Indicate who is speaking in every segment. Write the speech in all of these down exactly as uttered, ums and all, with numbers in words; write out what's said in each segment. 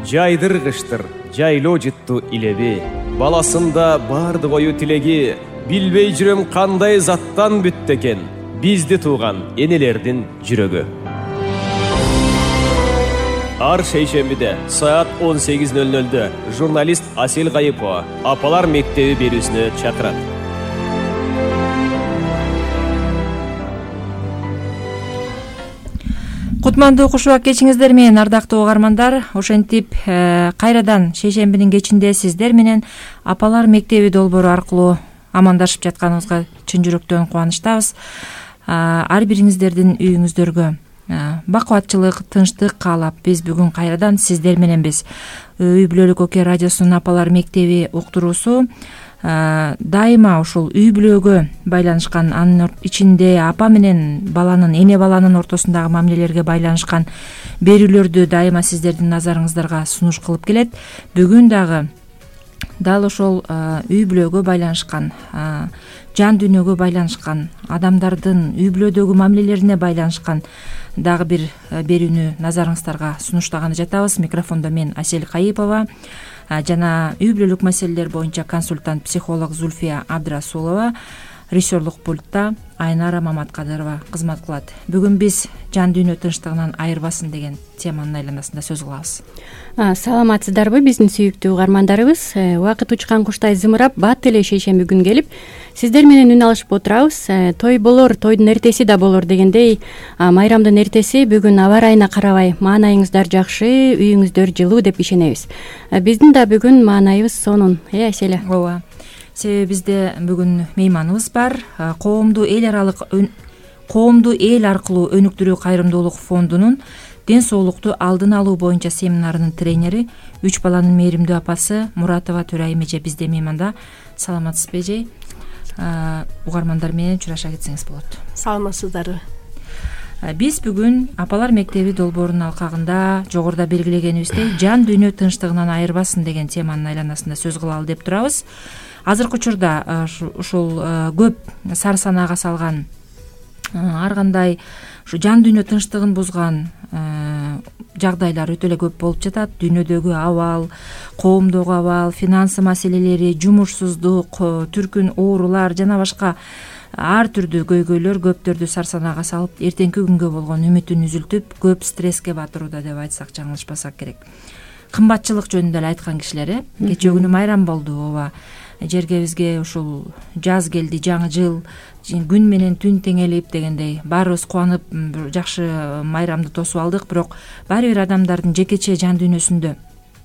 Speaker 1: жайдыргыштыр, жайлоо жытту илеби. Баласында барды ою тилеги, билбей жүрөм кандай заттан бүттү экен, бизди тууган энелердин жүрөгү. Ар шейшембиде саат он сегиз ноль нольдө журналист Асель Кайыпова апалар мектеби берүүсүнө чакырат.
Speaker 2: Кутмандуу кушубак кечиңиздер менен, ардактуу угармандар. Ошентип кайрадан шейшембинин кечинде сиздер менен апалар мектеби долбоору аркылуу амандашып жатканыбызга чын жүрөктөн кубанычтабыз. Ар бириңиздердин үйүңүздөргө бакубатчылык, тынчтык каалап, биз бүгүн кайрадан сиздер мененбиз. Үй бүлөлүк Оке радиосунун апалар мектеби уктуруусу дайыма ушул үй бүлөгө байланышкан, анын ичинде апа менен баланын, эне баланын ортосундагы мамилелерге байланышкан берүүлөрдү дайыма сиздердин назарыңыздарга сунуш кылып келет. Бүгүн дагы дал ошол үй бүлөгө байланышкан, жан дүйнөгө байланышкан, адамдардын үй бүлөдөгү мамилелерине байланышкан дагы бир берүүнү назарыңыздарга сунуштаганы жатабыз. Микрофондо мен Асель Кайыпова жана үй бүлөлүк маселелер боюнча консультант психолог Зульфия Абдрасулова, режиссерлук пультта Айнара Маматкадырова кызмат кылат. Бүгүн биз жан дүйнө тынчтыгынан айырбасын деген теманын айланасында сөз кылабыз.
Speaker 3: Саламатсыздарбы биздин сүйүктүү угармандарыбыз? Убакыт учкан куштай зымырап, бат эле шейшемби күн келип, сиздер менен үн алышып отурабыз. Той болор, тойдун эртеси да болор дегендей, майрамдын эртеси бүгүн аба ырайына карабай маанайыңыздар жакшы, үйүңүздөр жылуу деп ишенебиз. Биздин да бүгүн маанайыбыз сонун, э Аселя?
Speaker 2: Ооба. Себеби бизде бүгүн мейманыбыз бар. Коомду эл аралык коомду эл аркылуу өнүктүрүү кайрымдуулук фондунун ден соолукту алдын алуу боюнча семинарынын тренери, үч баланын мээримдүү апасы Муратова Төрайым эже бизде мейманда. Саламатсызбы эже? Угармандар менен учураша кетсеңиз болот.
Speaker 4: Саламатсыздарбы?
Speaker 2: Биз бүгүн апалар мектеби долбоорунун алкагында жогоруда белгилегенибиздей жан дүйнө тынчтыгынан айырбасын деген теманын айланасында сөз кылалы деп турабыз. Азыркы учурда ушул көп сар санаага салган, ар кандай ушу жан дүйнө тынчтыгын бузган жагдайлар өтө эле көп болуп жатат. Дүйнөдөгү абал, коомдогу абал, финансы маселелери, жумушсуздук, түркүн оорулар жана башка ар түрдүү көйгөйлөр көптөрдү сар санаага салып, эртеңки күнгө болгон үмүтүн үзүлтүп, көп стресске батырууда деп айтсак жаңылышпасак керек. Кымбатчылык жөнүндө эле айткан кишилер, э кечээ күнү майрам болду, ооба. Жергебизге ушул жаз келди, жаңы жыл, күн менен түн теңелип дегендей баарыбыз кубанып жакшы майрамды тосуп алдык. Бирок баары бир адамдардын жекече жан дүйнөсүндө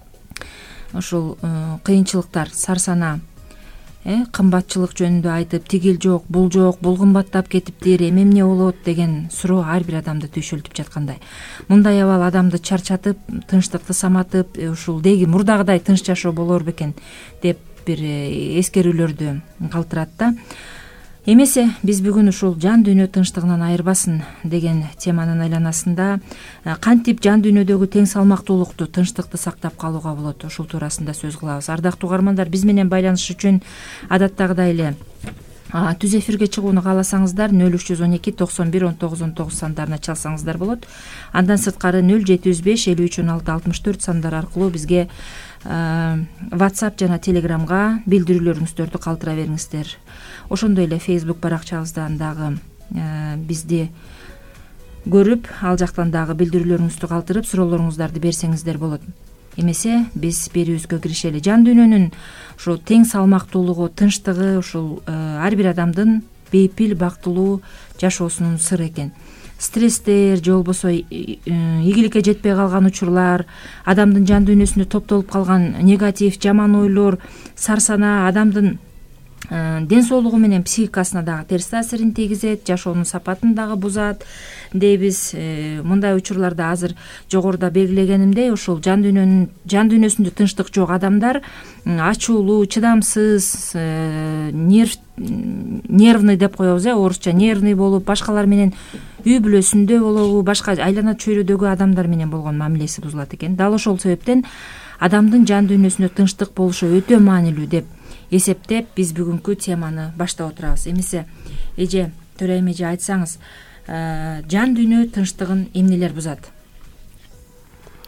Speaker 2: ушул кыйынчылыктар, сарсана, э кымбатчылык жөнүндө айтып, тигил жок, бул жок, бул кымбаттап кетиптир, эми эмне болот деген суроо ар бир адамды түйшөлтүп жаткандай. Мындай абал адамды чарчатып, тынчтыкты саматып, ушул деги мурдагыдай тынч жашоо болор бекен деп бир эскерүүлөрдү калтырат да. Эмесе биз бүгүн ушул жан дүйнө тынчтыгынан айырбасын деген теманын айланасында кантип жан дүйнөдөгү тең салмактуулукту, тынчтыкты сактап калууга болот, ушул туурасында сөз кылабыз. Ардактуу угармандар, биз менен байланыш үчүн адаттагыдай эле түз эфирге чыгууну кааласаңыздар нөл үч жүз он эки токсон бир он тогуз он тогуз сандарына чалсаңыздар болот. Андан сырткары нөл жети жүз беш элүү үч он алты алтымыш төрт сандар аркылуу бизге WhatsApp жана Telegramга билдирүүлөрүңүздөрдү калтыра бериңиздер. Ошондой эле Facebook баракчабыздан дагы бизди көрүп, ал жактан дагы билдирүүлөрүңүздү калтырып, суроолоруңуздарды берсеңиздер болот. Эмесе биз берүүбүзгө киришели. Жан дүйнөнүн ушул тең салмактуулугу, тынчтыгы ушул ар бир адамдын бейпил, бактылуу жашоосунун сыры экен. Стресстер же болбосо ийгиликке жетпей калган учурлар, адамдын жан дүйнөсүндө топтолуп калган негатив, жаман ойлор, сарсана адамдын ден соолугу менен психикасына дагы терс таасирин тийгизет, жашоонун сапатын дагы бузат дейбиз. Мындай учурларда азыр жогоруда белгилегенимдей ушул жан дүйнөнүн жан дүйнөсүндө тынчтык жок адамдар ачуулуу, чыдамсыз, нерв нервный деп коебуз, э орусча нервный болуп, башкалар менен үй бүлөсүндө болобу, башка айлана чөйрөдөгү адамдар менен болгон мамилеси бузулат экен. Дал ошол себептен адамдын жан дүйнөсүндө тынчтык болушу өтө маанилүү деп эсептеп, биз бүгүнкү теманы баштап отурабыз. Эмесе эже, Төрайым эже, айтсаңыз, жан дүйнө тынчтыгын эмнелер бузат?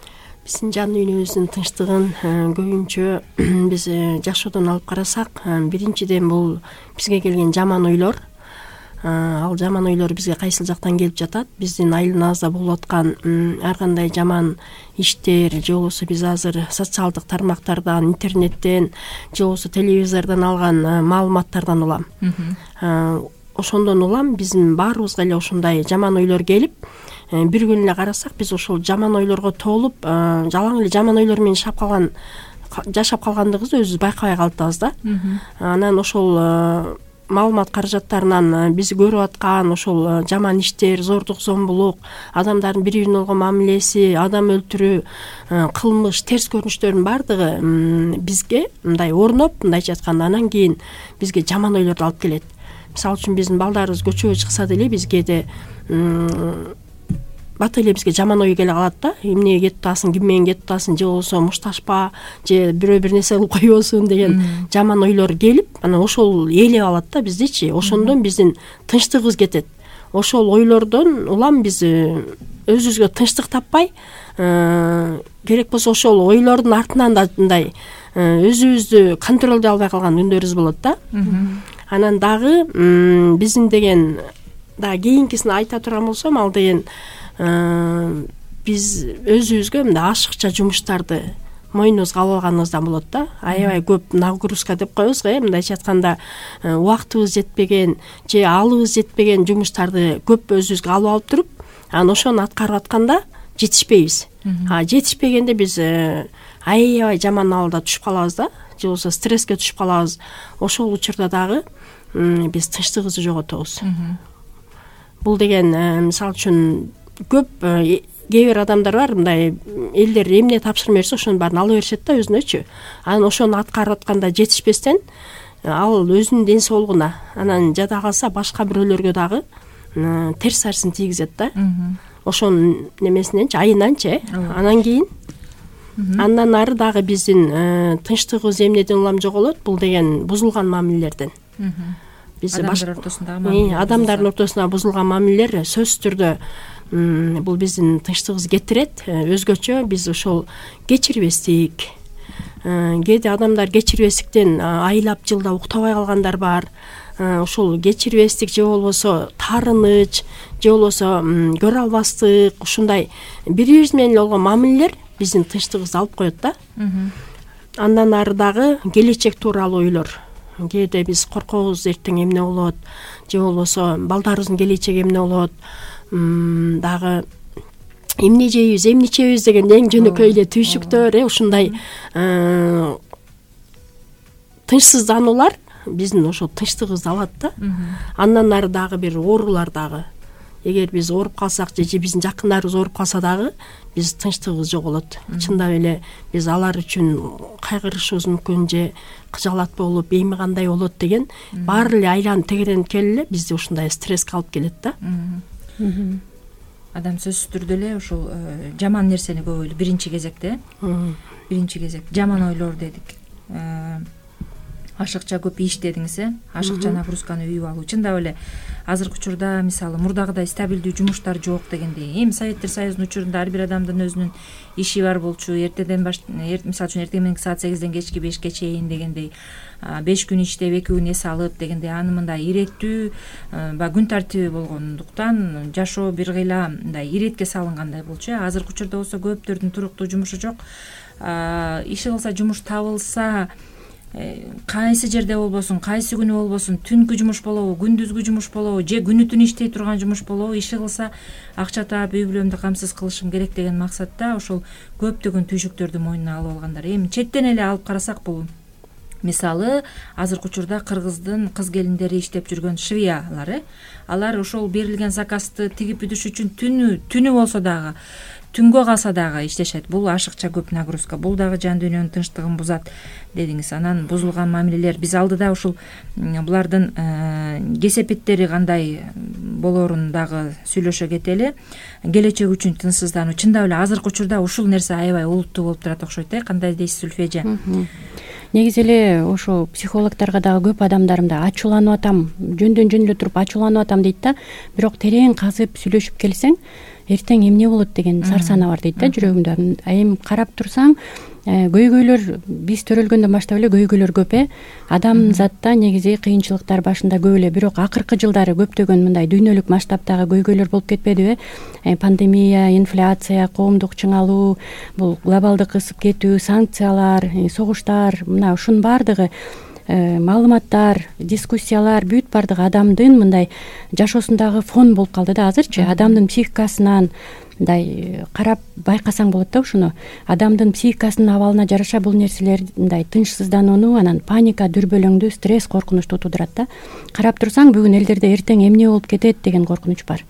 Speaker 4: биздин жан дүйнөбүздүн тынчтыгын көбүнчө биз жашоодон алып карасак, биринчиден бул бизге келген жаман ойлор. Ал жаман ойлор бизге кайсыл жактан келип жатат? Биздин айланабызда болуп аткан ар кандай жаман иштер, же болбосо биз азыр социалдык тармактардан, интернеттен, же болбосо телевизордон алган маалыматтардан улам. Ошондон улам биздин баарыбызга эле ушундай жаман ойлор келип, бир күн эле карасак, биз ошол жаман ойлорго толуп, жалаң эле жаман ойлор менен жашап калган жашап калгандыгыбызды өзүбүз байкабай калатабыз да. Анан ошол маалымат каражаттарынан биз көрүп аткан ошол жаман иштер, зордук, зомбулук, адамдардын бири-бирине болгон мамилеси, адам өлтүрүү, кылмыш, терс көрүнүштөрдүн баардыгы бизге мындай орноп, мындайча айтканда, анан кийин бизге жаман ойлорду алып келет. Мисалы үчүн биздин балдарыбыз көчөгө чыкса деле бизге бат эле бизге жаман ой келе калат да. Эмнеге кетип атасың, ким менен кетип атасың, же болбосо мушташпа, же бирөө бир нерсе кылып койбосун деген жаман ойлор келип, анан ошол ээлеп алат да биздичи. Ошондон биздин тынчтыгыбыз кетет. Ошол ойлордон улам биз өзүбүзгө тынчтык таппай, керек болсо ошол ойлордун артынан да мындай өзүбүздү контролдой албай калган күндөрүбүз болот да. Анан дагы биздин деген да кийинкисин айта турган болсом, ал деген биз өзүбүзгө мындай ашыкча жумуштарды мойнубузга алып алганыбыздан болот да. Аябай көп нагрузка деп коебуз го, мындайча айтканда убактыбыз жетпеген же алыбыз жетпеген жумуштарды көп өзүбүзгө алып алып туруп, анан ошону аткарып атканда жетишпейбиз. А жетишпегенде биз аябай жаман абалда түшүп калабыз да, же болбосо стресске түшүп калабыз. Ошол учурда дагы биз тынчтыгыбызды жоготобуз. Бул деген мисалы үчүн көп кээ бир адамдар бар, мындай элдер эмне тапшырма берсе ошонун баарын ала беришет да өзүнөчү. Анан ошону аткарып атканда жетишпестен ал өзүнүн ден соолугуна, анан жада калса башка бирөөлөргө дагы терс арсын тийгизет да. Ошонун немесиненчи, айынанчы. Анан кийин андан ары дагы биздин тынчтыгыбыз эмнеден улам жоголот? Бул деген бузулган мамилелерден. Биз адамдар ортосундагы адамдардын ортосунда бузулган мамилелер сөзсүз түрдө бул биздин тынчтыгыбызды кетирет. Өзгөчө биз ошол кечирбестик, кээде адамдар кечирбестиктен айлап жылда уктабай калгандар бар. Ошол кечирбестик же болбосо таарыныч, же болбосо көрө албастык, ушундай бири-бирибиз менен болгон мамилелер биздин тынчтыгыбызды алып коет да. Андан ары дагы келечек тууралуу ойлор. Кээде биз коркобуз, эртең эмне болот, же болбосо балдарыбыздын келечеги эмне болот, дагы эмне жейбиз, эмне ичебиз деген эң жөнөкөй эле түйшүктөр, ушундай тынчсыздануулар биздин ошол тынчтыгыбызды алат да. Андан ары дагы бир оорулар дагы. Эгер биз ооруп калсак же биздин жакындарыбыз ооруп калса дагы биз тынчтыгыбыз жоголот. Чындап эле биз алар үчүн кайгырышыбыз мүмкүн, же кыжаалат болуп, эми кандай болот деген баары эле айланып тегеренип келип эле бизди ушундай стресске алып келет да.
Speaker 2: Адам сөзсүз түрдө эле ошол жаман нерсени көп ойлойт биринчи кезекте. Биринчи кезек жаман ойлор дедик. Ашыкча көп иш дедиңиз, э? Ашыкча нагрузканы үйүп алуу. Чындап эле азыркы учурда мисалы мурдагыдай стабилдүү жумуштар жок дегендей. Эми Советтер Союзунун учурунда ар бир адамдын өзүнүн иши бар болчу. Эртеден баш, мисалы үчүн эртең мененки саат сегизден кечки бешке чейин дегендей, беш күн иштеп эки күн эс алып дегендей, аны мындай иреттүү, баягы күн тартиби болгондуктан жашоо бир кыйла мындай иретке салынгандай болчу. Азыркы учурда болсо көптөрдүн туруктуу жумушу жок. Иши кылса жумуш табылса, кайсы жерде болбосун, кайсы күнү болбосун, түнкү жумуш болобу, күндүзгү жумуш болобу, же күнү түн иштей турган жумуш болобу, иши кылса акча таап үй бүлөмдү камсыз кылышым керек деген максатта ошол көптөгөн түйшүктөрдү мойнуна алып алгандар. Эми четтен эле алып карасак, бул мисалы азыркы учурда кыргыздын кыз келиндери иштеп жүргөн швеялары, алар ошол берилген заказды тигип бүтүш үчүн түнү түнү болсо дагы, түнгө калса дагы иштешет. Бул ашыкча көп нагрузка. Бул дагы жан дүйнөнүн тынчтыгын бузат дедиңиз. Анан бузулган мамилелер, биз алдыда ушул булардын кесепеттери кандай болорун дагы сүйлөшө кетели. Келечек үчүн тынчсыздануу. Чындап эле азыркы учурда ушул нерсе аябай олуттуу болуп турат окшойт, э? Кандай дейсиз, Зүлфия?
Speaker 3: Негизи эле ошо психологторго дагы көп адамдар мындай ачууланып атам, жөндөн жөн эле туруп ачууланып атам дейт да. Бирок терең казып сүйлөшүп келсең, эртең эмне болот деген сарсанаа бар дейт да жүрөгүмдө. Эми карап турсаң көйгөйлөр биз төрөлгөндөн баштап эле көйгөйлөр көп э адам затта негизи кыйынчылыктар башында көп эле, бирок акыркы жылдары көптөгөн мындай дүйнөлүк масштабтагы көйгөйлөр болуп кетпедиби? Пандемия, инфляция, коомдук чыңалуу, бул глобалдык ысып кетүү, санкциялар, согуштар, мына ушунун баардыгы маалыматтар, дискуссиялар бүт баардыгы адамдын мындай жашоосундагы фон болуп калды да азырчы. Адамдын психикасынан мындай карап байкасаң болот да ушуну. Адамдын психикасынын абалына жараша бул нерселер мындай тынчсызданууну, анан паника, дүрбөлөңдү, стресс, коркунучту туудурат да. Карап турсаң бүгүн элдерде эртең эмне болуп кетет деген коркунуч бар.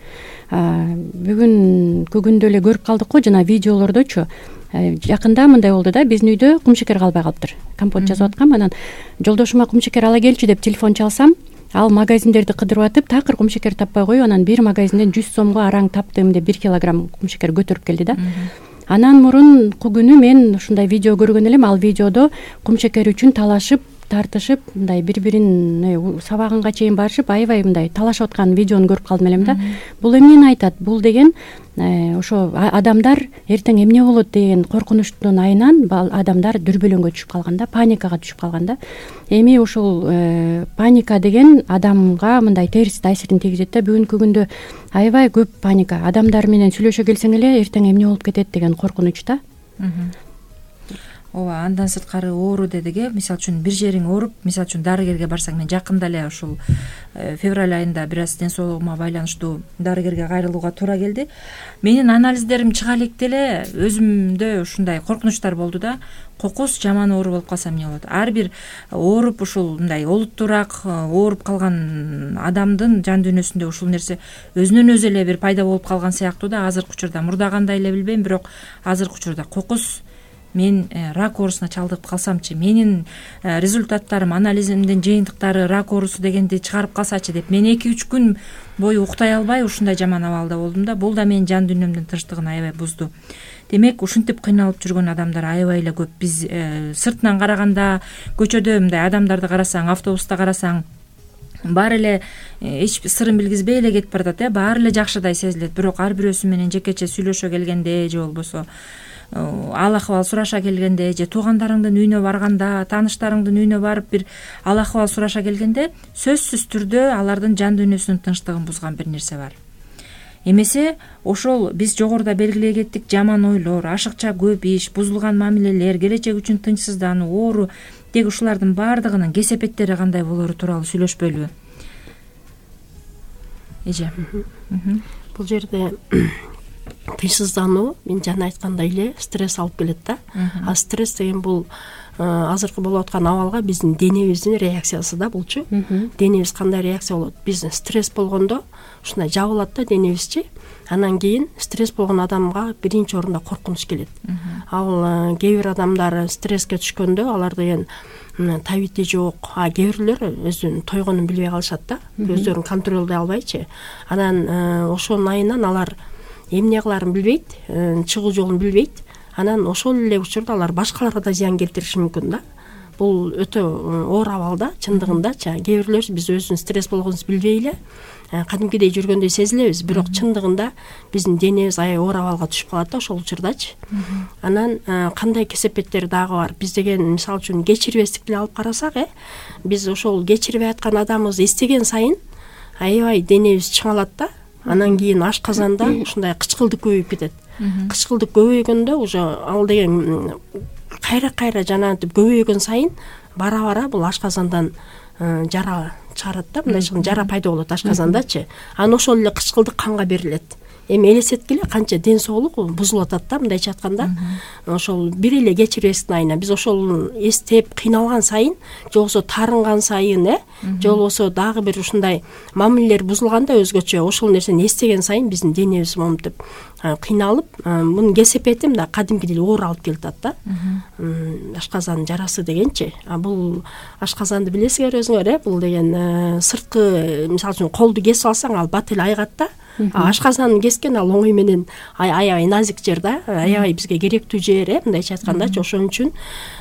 Speaker 3: Бүгүн күндө эле көрүп калдык го жана видеолордочу. Жакында мындай болду да, биздин үйдө кумшекер калбай калыптыр. Компот жазып аткам, анан жолдошума кумшекер ала келчи деп телефон чалсам, ал магазиндерди кыдырып атып, такыр кумшекер таппай коюп, анан бир магазинден жүз сомго араң таптым деп бир килограмм кумшекер көтөрүп келди да. Анан мурунку күнү мен ушундай видео көргөн элем. Ал видеодо кумшекер үчүн талашып, тартышып, мындай бири-бирин сабагынга чейин барышып, аябай мындай талашып аткан видеону көрүп калдым элем да. Бул эмнени айтат? Бул деген ошо адамдар эртең эмне болот деген коркунучтун айынан адамдар дүрбөлөңгө түшүп калган да, паникага түшүп калган да. Эми ушул паника деген адамга мындай терс таасирин тийгизет да. Бүгүнкү күндө аябай көп паника. Адамдар менен сүйлөшө келсең эле эртең эмне болуп кетет деген коркунуч да.
Speaker 2: Ооба, андан сырткары оору дедик э. Мисалы үчүн бир жериң ооруп, мисалы үчүн дарыгерге барсаң, мен жакында эле ушул февраль айында бир аз ден соолугума байланыштуу дарыгерге кайрылууга туура келди. Менин анализдерим чыга электе эле өзүмдө ушундай коркунучтар болду да. Кокус жаман оору болуп калса эмне болот? Ар бир ооруп ушул мындай олуттуураак ооруп калган адамдын жан дүйнөсүндө ушул нерсе өзүнөн өзү эле бир пайда болуп калган сыяктуу да. Азыркы учурда мурда кандай эле билбейм, бирок азыркы учурда кокус мен рак оорусуна чалдыгып калсамчы, менин результаттарым, анализимдин жыйынтыктары рак оорусу дегенди чыгарып калсачы деп мен эки үч күн бою уктай албай ушундай жаман абалда болдум да. Бул да менин жан дүйнөмдүн тынчтыгын аябай бузду. Демек ушинтип кыйналып жүргөн адамдар аябай эле көп. Биз сыртынан караганда көчөдө мындай адамдарды карасаң, автобуста карасаң, баары эле эч сырын билгизбей эле кетип баратат э. Баары эле жакшыдай сезилет. Бирок ар бирөөсү менен жекече сүйлөшө келгенде же болбосо ал акыбал сураша келгенде, же туугандарыңдын үйүнө барганда, тааныштарыңдын үйүнө барып бир ал акыбал сураша келгенде, сөзсүз түрдө алардын жан дүйнөсүнүн тынчтыгын бузган бир нерсе бар. Эмесе ошол биз жогоруда белгилей кеттик, жаман ойлор, ашыкча көп иш, бузулган мамилелер, келечек үчүн тынчсыздануу, оору деги ушулардын баардыгынын кесепеттери кандай болору тууралуу сүйлөшпөйлүбү? Эже.
Speaker 4: Бул жерде тынчсыздануу мен жана айткандай эле стресс алып келет да. А стресс деген бул азыркы болуп аткан абалга биздин денебиздин реакциясы да булчу. Денебиз кандай реакция болот? Биз стресс болгондо ушундай жабылат да денебизчи. Анан кийин стресс болгон адамга биринчи орунда коркунуч келет. Ал кээ бир адамдар стресске түшкөндө алар деген табити жок, а кээ бирлер өзүнүн тойгонун билбей калышат да. Өздөрүн контролдой албайчы. Анан ошонун айынан алар эмне кыларын билбейт, чыгуу жолун билбейт. Анан ошол эле учурда алар башкаларга да зыян келтириши мүмкүн да. Бул өтө оор абал да, чындыгындачы. Кээ бирлер биз өзүнүн стресс болгонубузду билбей эле кадимкидей жүргөндөй сезилебиз, бирок чындыгында биздин денебиз аябай оор абалга түшүп калат да ошол учурдачы. Анан кандай кесепеттер дагы бар? Биз деген мисалы үчүн кечирбестикти алып карасак, э, биз ошол кечирбей аткан адамыбызды эстеген сайын аябай денебиз чыңалат да. Анан кийин ашказанда ушундай кычкылдык көбөйүп кетет. Кычкылдык көбөйгөндө уже ал деген кайра-кайра жанагынтип көбөйгөн сайын бара-бара бул ашказандан жара чыгарат да, мындай жара пайда болот ашказандачы. Анан ошол эле кычкылдык канга берилет. Эми элестеткиле канча ден соолук бузулуп атат да, мындайча айтканда. Ошол бир эле кечирбестиктин айына биз ошол эстеп кыйналган сайын, же болбосо таарынган сайын, э, же болбосо дагы бир ушундай мамилелер бузулганда өзгөчө ошол нерсени эстеген сайын биздин денебиз момтуп кыйналып, мунун кесепети мына кадимкидей оор алып келатат да. Ашказан жарасы дегенчи. А бул ашказанды билесиңер өзүңөр, э, бул деген сырткы, мисалы үчүн колду кесип алсаң ал бат эле айгат да. Ашказанын кескен ал оңой менен аябай назик жер да, аябай бизге керектүү жер, э, мындайча айткандачы. Ошон үчүн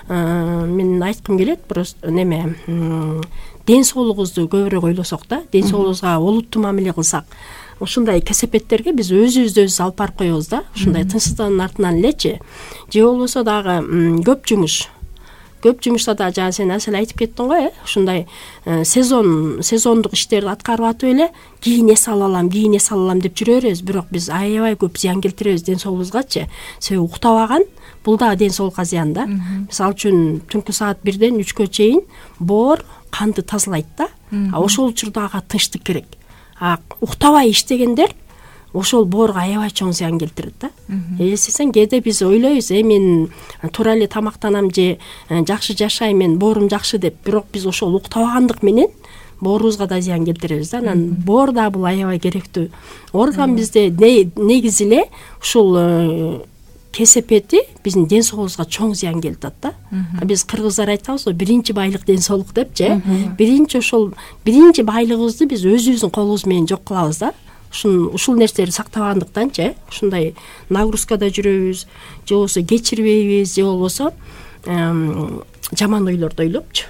Speaker 4: мен айткым келет, просто неме ден соолугубузду көбүрөөк ойлосок да, ден соолугубузга олуттуу мамиле кылсак. ушундай кесепеттерге биз өзүбүздү өзүбүз алып барып коебуз да, ушундай тынчсыздаанын артынан элечи. Же болбосо дагы көп жумуш көп жумушта да жана сен Асель айтып кеттиң го, э ушундай сезон сезондук иштерди аткарып атып эле кийин эс ала алам, кийин эс ала алам деп жүрө беребиз, бирок биз аябай көп зыян келтиребиз ден соолугубузгачы. Себеби уктабаган бул дагы ден соолукка зыян да. Мисалы үчүн түнкү саат бирден үчкө чейин боор канды тазалайт да. А ошол учурдагы тынчтык керек. А уктабай иштегендер ошол боорго аябай чоң зыян келтирет да. Эсесең кээде биз ойлойбуз, э мен туура эле тамактанам же жакшы жашайм, мен боорум жакшы деп, бирок биз ошол уктабагандык менен боорубузга да зыян келтиребиз да. Анан боор да бул аябай керектүү орган бизде. Негизи эле ушул кесепети биздин ден соолугубузга чоң зыян келтирет да. Биз кыргыздар айтабыз го, биринчи байлык ден соолук депчи. Биринчи ошол биринчи байлыгыбызды биз өзүбүздүн колубуз менен жок кылабыз да. Ушун ушул нерселерди сактабагандыктанчы, ушундай нагрузкада жүрөбүз, же болбосо кечирбейбиз, же болбосо жаман ойлорду ойлопчу.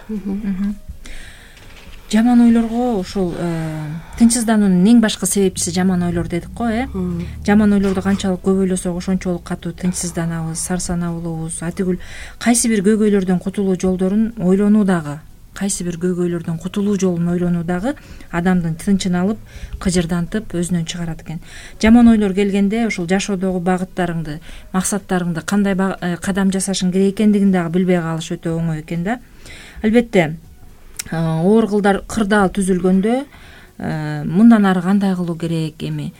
Speaker 2: Жаман ойлорго ушул тынчсыздануунун эң башкы себепчиси жаман ойлор дедик го, э. Жаман ойлорду канчалык көп ойлосок, ошончолук катуу тынчсызданабыз, сарсанаа болобуз. Атигүл кайсы бир көйгөйлөрдөн кутулуу жолдорун ойлонуу дагы, кайсы бир көйгөйлөрдөн кутулуу жолун ойлонуу дагы адамдын тынчын алып, кыжырдантып, өзүнөн чыгарат экен. Жаман ойлор келгенде ушул жашоодогу багыттарыңды, максаттарыңды кандай кадам жасашың керек экендигин дагы билбей калыш өтө оңой экен да. Албетте, оор кырдаал түзүлгөндө мындан ары кандай кылуу керек, эми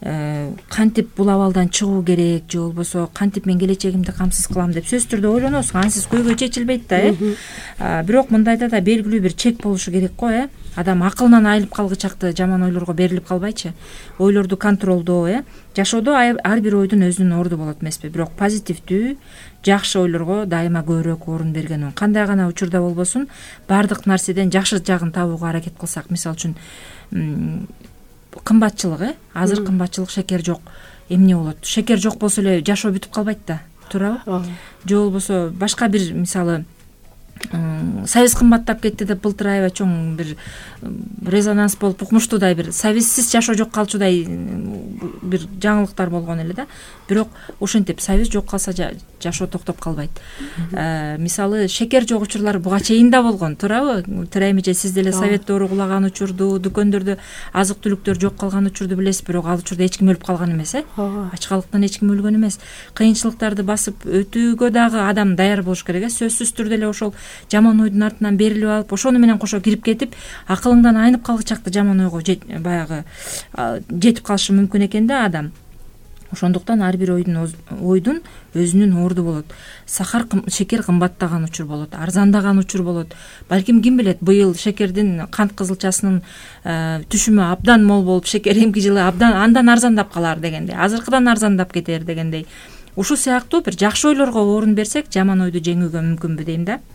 Speaker 2: кантип бул абалдан чыгуу керек, же болбосо кантип мен келечегимди камсыз кылам деп сөзсүз түрдө ойлоносуз, ансыз көйгөй чечилбейт да, э. Бирок мындайда да белгилүү бир чек болушу керек го, э. Адам акылынан айылып калгычакты жаман ойлорго берилип калбайчы. Ойлорду контролдоо, э. Жашоодо ар бир ойдун өзүнүн орду болот эмеспи, бирок позитивдүү, жакшы ойлорго дайыма көбүрөөк орун берген. Кандай гана учурда болбосун, бардык нерседен жакшы жагын табууга аракет кылсак, мисалы үчүн кымбатчылык, э азыр кымбатчылык, шекер жок, эмне болот? Шекер жок болсо эле жашоо бүтүп калбайт да, туурабы? Же болбосо башка бир, мисалы Союз кымбаттап кетти деп былтыр аябай чоң бир резонанс болуп укмуштуудай, бир Союзсиз жашоо жок калчудай бир жаңылыктар болгон эле да. Бирок ошентип Союз жок калса жашоо токтоп калбайт. Мисалы шекер жок учурлар буга чейин да болгон, туурабы? Туура эмже сиз деле Совет доору кулаган учурду, дүкөндөрдө азык түлүктөр жок калган учурду билесиз, бирок ал учурда эч ким өлүп калган эмес, э? Ачкалыктан эч ким өлгөн эмес. Кыйынчылыктарды басып өтүүгө дагы адам даяр болуш керек, э? Сөзсүз түрдө эле ошол жаман ойдун артынан берилип алып, ошону менен кошо кирип кетип, акылыңдан айнып калгычакты жаман ойго баягы жетип калышы мүмкүн экен да адам. Ошондуктан ар бир ойдун ойдун өзүнүн орду болот. Сахар шекер кымбаттаган учур болот, арзандаган учур болот. Балким ким билет, быйыл шекердин, кант кызылчасынын түшүмү абдан мол болуп, шекер эмки жылы абдан андан арзандап калар дегендей, азыркыдан арзандап кетер дегендей. Ушул сыяктуу бир жакшы ойлорго орун берсек, жаман ойду жеңүүгө мүмкүнбү дейм да.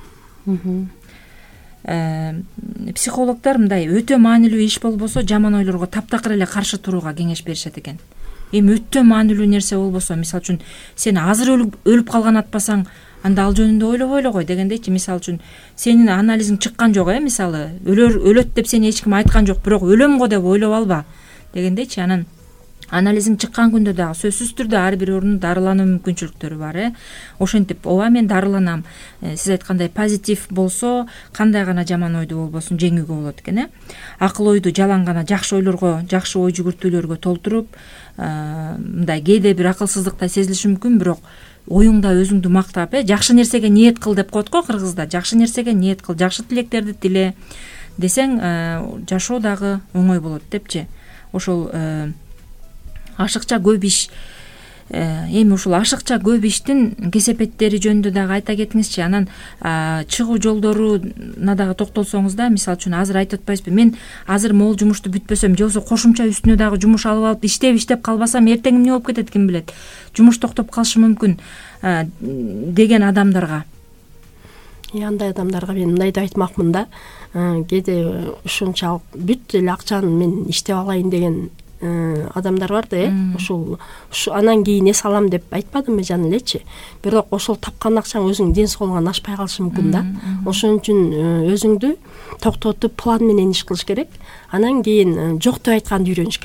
Speaker 2: Психологдор мындай өтө маанилүү иш болбосо жаман ойлорго таптакыр эле каршы турууга кеңеш беришет экен. Эми өтө маанилүү нерсе болбосо, мисалы үчүн сен азыр өлүп калган атпасаң, анда ал жөнүндө ойлобой эле кой дегендейчи. Мисалы үчүн сенин анализиң чыккан жок, э, мисалы өлөр өлөт деп сени эч ким айткан жок, бирок өлөм го деп ойлоп алба дегендейчи. Анан анализиң чыккан күндө дагы сөзсүз түрдө ар бир орунун дарылануу мүмкүнчүлүктөрү бар, э. Ошентип, ооба мен дарыланам. Сиз айткандай позитив болсо, кандай гана жаман ойду болбосун жеңүүгө болот экен, э. Акыл ойду жалаң гана жакшы ойлорго, жакшы ой жүгүртүүлөргө толтуруп, мындай кээде бир акылсыздыктай сезилиши мүмкүн, бирок оюңда өзүңдү мактап, э, жакшы нерсеге ниет кыл деп коет го кыргызда. Жакшы нерсеге ниет кыл, жакшы тилектерди тиле десең, жашоо дагы оңой болот депчи. Ошол ашыкча көп иш, эми ушул ашыкча көп иштин кесепеттери жөнүндө дагы айта кетиңизчи. Анан чыгуу жолдоруна дагы токтолсоңуз да, мисалы үчүн азыр айтып атпайсызбы, мен азыр могул жумушту бүтпөсөм, же болбосо кошумча үстүнө дагы жумуш алып алып иштеп иштеп калбасам, эртең эмне болуп кетет ким билет, жумуш токтоп калышы мүмкүн деген адамдарга.
Speaker 4: Андай адамдарга мен мындай деп айтмакмын да, кээде ушунчалык бүт эле акчаны мен иштеп алайын деген адамдар бар да, э. Ошол анан кийин эс алам деп айтпадымбы жана элечи. Бирок ошол тапкан акчаң өзүң ден соолугуңан ашпай калышы мүмкүн да. Ошон үчүн өзүңдү токтотуп план менен иш кылыш керек. Анан кийин жок деп айтканды үйрөнүш керек.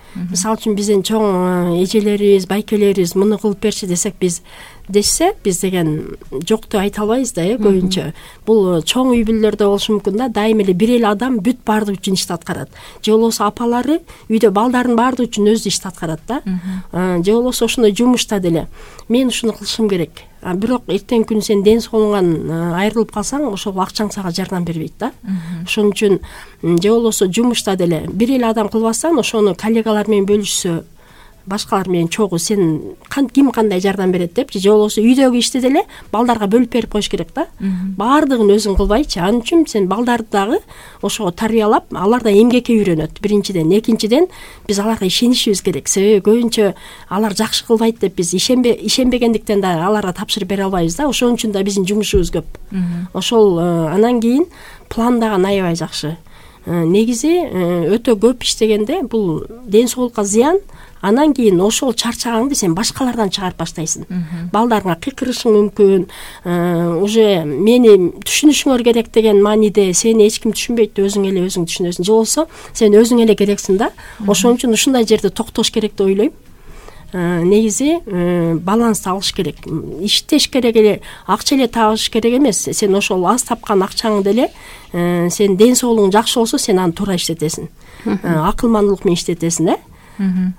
Speaker 4: мисалы үчүн биздин чоң эжелерибиз, байкелерибиз муну кылып берчи десек, биз десе биз деген жокту айта албайбыз да. э көбүнчө бул чоң үй бүлөлөрдө болушу мүмкүн да, дайыма эле бир эле адам бүт баардык үчүн ишти аткарат, же болбосо апалары үйдө балдардын баардыгы үчүн өзү ишти аткарат да, же болбосо ошондой жумушта деле мен ушуну кылышым керек, бирок эртеңки күнү сен ден соолугуңан айрылып калсаң, ошол акчаң сага жардам бербейт да. Ошон үчүн же болбосо жумушта деле бир эле адам кылбастан ошону коллегалар менен бөлүшсө, башкалар менен чогуу сен ким кандай жардам берет депчи, же болбосо үйдөгү ишти деле балдарга бөлүп берип коюш керек да. Баардыгын өзүң кылбайчы. Анын үчүн сен балдарды дагы ошого тарбиялап, алар да эмгекке үйрөнөт биринчиден. Экинчиден биз аларга ишенишибиз керек. Себеби көбүнчө алар жакшы кылбайт деп биз ишенбе ишенбегендиктен да аларга тапшырып бере албайбыз да. Ошон үчүн да биздин жумушубуз көп. Ошол анан кийин пландаган аябай жакшы. Негизи өтө көп иштегенде бул ден соолукка зыян. Анан кийин ошол чарчаганды сен башкалардан чыгарып баштайсың. Балдарыңа кыйкырышың мүмкүн, уже мени түшүнүшүңөр керек деген мааниде сени эч ким түшүнбөйт, өзүң эле өзүң түшүнөсүң. Же болбосо сен өзүң эле керексиң да. Ошон үчүн ушундай жерде токтош керек деп ойлойм. Негизи балансты алыш керек. Иштеш керек эле, акча эле табыш керек эмес. Сен ошол аз тапкан акчаңды деле сен ден соолугуң жакшы болсо сен аны туура иштетесиң. Акылмандуулук менен иштетесиң, э?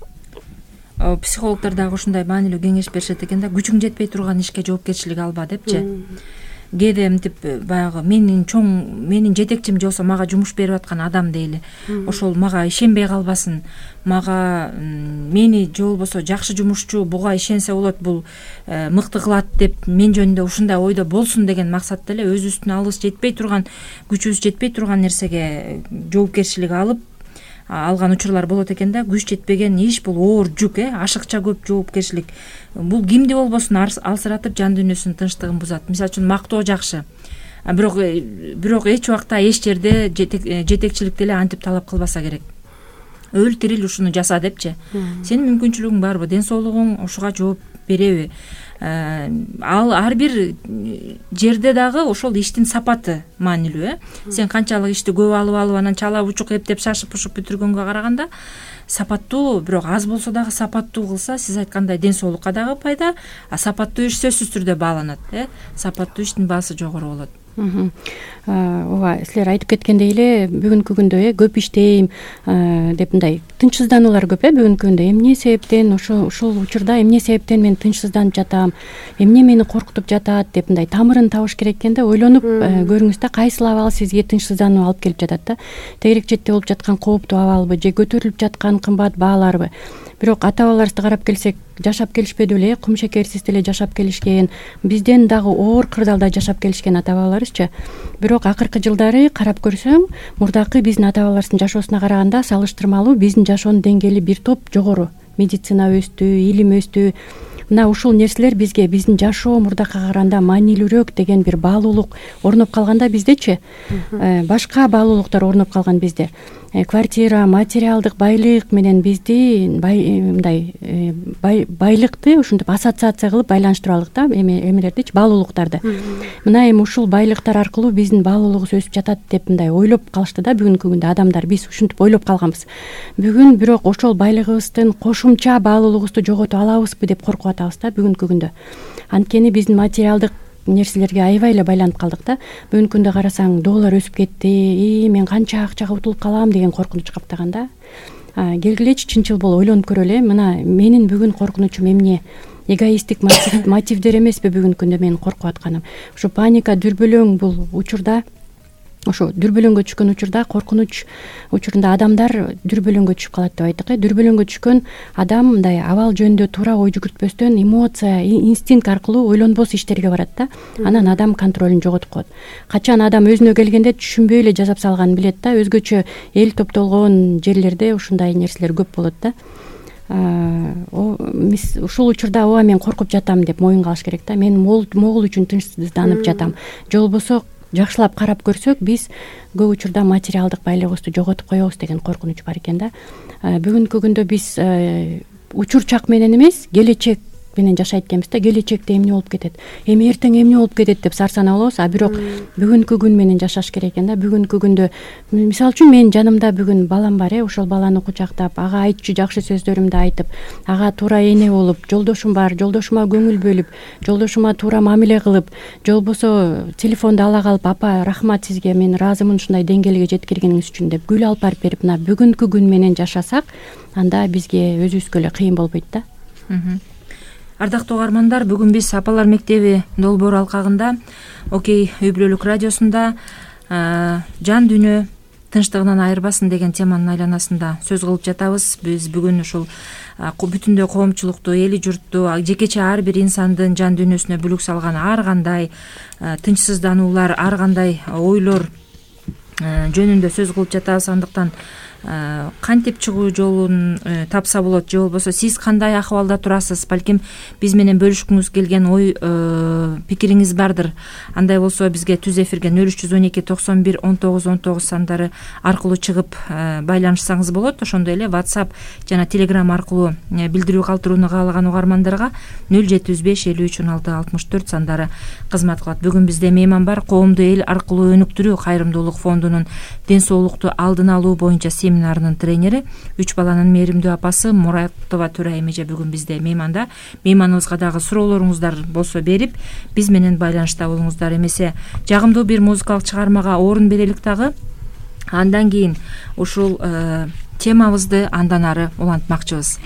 Speaker 2: Психологдор дагы ушундай маанилүү кеңеш беришет экен да, күчүң жетпей турган ишке жоопкерчилик алба депчи. Кээде мынтип баягы менин чоң менин жетекчим же болсо мага жумуш берип аткан адам дейли, ошол мага ишенбей калбасын, мага мени же болбосо жакшы жумушчу буга ишенсе болот, бул мыкты кылат деп мен жөнүндө ушундай ойдо болсун деген максатта эле өзүбүздүн алгыс жетпей турган, күчүбүз жетпей турган нерсеге жоопкерчилик алып алган учурлар болот экен да. Күч жетпеген иш бул оор жүк, э ашыкча көп жоопкерчилик. Бул кимди болбосун алсыратып жан дүйнөсүнүн тынчтыгын бузат. Мисалы үчүн мактоо жакшы, бирок бирок эч убакта эч жерде жетекчилик деле антип талап кылбаса керек. Өл тирил ушуну жаса депчи. Сенин мүмкүнчүлүгүң барбы, ден соолугуң ушуга жооп береби? Ал ар бир жерде дагы ошол иштин сапаты маанилүү, э сен канчалык ишти көп алып алып анан чала бучук эптеп шашып ушуп бүтүргөнгө караганда сапаттуу, бирок аз болсо дагы сапаттуу кылса, сиз айткандай ден соолукка дагы пайда, а сапаттуу иш сөзсүз түрдө бааланат, э сапаттуу иштин баасы жогору болот.
Speaker 3: Ооба, силер айтып кеткендей эле бүгүнкү күндө э көп иштейм деп мындай тынчсыздануулар көп, э бүгүнкү күндө. Эмне себептен ошо ушул учурда эмне себептен мен тынчсызданып жатам, эмне мени коркутуп жатат деп мындай тамырын табыш керек экен да. Ойлонуп көрүңүз да, кайсыл абал сизге тынчсыздануу алып келип жатат да. Тегерек четте болуп жаткан кооптуу абалбы же көтөрүлүп жаткан кымбат бааларбы? Бирок ата бабаларыбызды карап келсек, жашап келишпеди беле, кум шекерсиз деле жашап келишкен, бизден дагы оор кырдаалда жашап келишкен ата бабаларыбызчы. Бирок акыркы жылдары карап көрсөң, мурдакы биздин ата бабаларыбыздын жашоосуна караганда салыштырмалуу биздин жашоонун деңгээли бир топ жогору. Медицина өстү, илим өстү. Мына ушул нерселер бизге биздин жашоо мурдакка караганда маанилүүрөөк деген бир баалуулук орноп калганда биздечи, башка баалуулуктар орноп калган бизде. Квартира, материалдык байлык менен бизди мындай байлыкты ушинтип ассоциация кылып байланыштыралык да, эмелердичи, баалуулуктарды. Мына эми ушул байлыктар аркылуу биздин баалуулугубуз өсүп жатат деп мындай ойлоп калышты да бүгүнкү күндө адамдар. Биз ушинтип ойлоп калганбыз. Бүгүн бирок ошол байлыгыбыздын кошумча баалуулугубузду жоготуп алабызбы деп коркуп атабыз да бүгүнкү күндө. Анткени биздин материалдык нерселерге аябай эле байланып калдык да. Бүгүнкү күндө карасаң, доллар өсүп кетти, и мен канча акчага утулуп калам деген коркунуч каптаган да. Келгилечи чынчыл болуп ойлонуп көрөлү. Мына менин бүгүн коркунучум эмне? Эгоисттик мотивдер эмеспи бүгүнкү күндө менин коркуп атканым? Ушу паника, дүрбөлөң бул учурда, ошо дүрбөлөңгө түшкөн учурда, коркунуч учурунда адамдар дүрбөлөңгө түшүп калат деп айттык. Дүрбөлөңгө түшкөн адам мындай абал жөнүндө туура ой жүгүртпөстөн эмоция, инстинкт аркылуу ойлонбос иштерге барат да. Анан адам контролун жоготуп коет. Качан адам өзүнө келгенде түшүнбөй эле жасап салганын билет да. Өзгөчө эл топтолгон жерлерде ушундай нерселер көп болот да. Ушул учурда ооба мен коркуп жатам деп моюнга алыш керек да. Мен могул үчүн тынчсызданып жатам. Же болбосо жакшылап карап көрсөк, биз көп учурда материалдык байлыгыбызды жоготуп коебуз деген коркунуч бар экен да. Бүгүнкү күндө биз учурчак менен эмес, келечек менен жашайт экенбиз да, келечекте эмне болуп кетет, эми эртең эмне болуп кетет деп сарсанаа болобуз. А бирок бүгүнкү күн менен жашаш керек экен да. Бүгүнкү күндө мисалы үчүн менин жанымда бүгүн балам бар, э ошол баланы кучактап, ага айтчу жакшы сөздөрүмдү айтып, ага туура эне болуп, жолдошум бар, жолдошума көңүл бөлүп, жолдошума туура мамиле кылып, же болбосо телефонду ала калып, апа рахмат сизге, мен ыраазымын ушундай деңгээлге жеткиргениңиз үчүн деп гүл алып барып берип, мына бүгүнкү күн менен жашасак, анда бизге өзүбүзгө эле кыйын болбойт да.
Speaker 2: Ардактуу угармандар, бүгүн биз Апалар мектеби долбоору алкагында Окей үй бүлөлүк радиосунда жан дүйнө тынчтыгынан айырбасын деген теманын айланасында сөз кылып жатабыз. Биз бүгүн ушул бүтүндөй коомчулукту, эли журтту, жекече ар бир инсандын жан дүйнөсүнө бүлүк салган ар кандай тынчсыздануулар, ар кандай ойлор жөнүндө сөз кылып жатабыз. Андыктан кантип чыгуу жолун тапса болот, же болбосо сиз кандай акыбалда турасыз, балким биз менен бөлүшкүңүз келген ой пикириңиз бардыр. Андай болсо бизге түз эфирге нөл үч жүз он эки токсон бир он тогуз он тогуз сандары аркылуу чыгып байланышсаңыз болот. Ошондой эле WhatsApp жана Telegram аркылуу билдирүү калтырууну каалаган угармандарга нөл жети жүз беш элүү үч он алты алтымыш төрт сандары кызмат кылат. Бүгүн бизде мейман бар. Коомду эл аркылуу өнүктүрүү кайрымдуулук фондунун ден соолукту алдын алуу боюнча семинарынын тренери, үч баланын мээримдүү апасы Муратова Төрайым эже бүгүн бизде мейманда. Мейманыбызга дагы суроолоруңуздар болсо берип, биз менен байланышта болуңуздар. Эмесе жагымдуу бир музыкалык чыгармага орун берелик дагы. Андан кийин ушул темабызды андан ары улантмакчыбыз.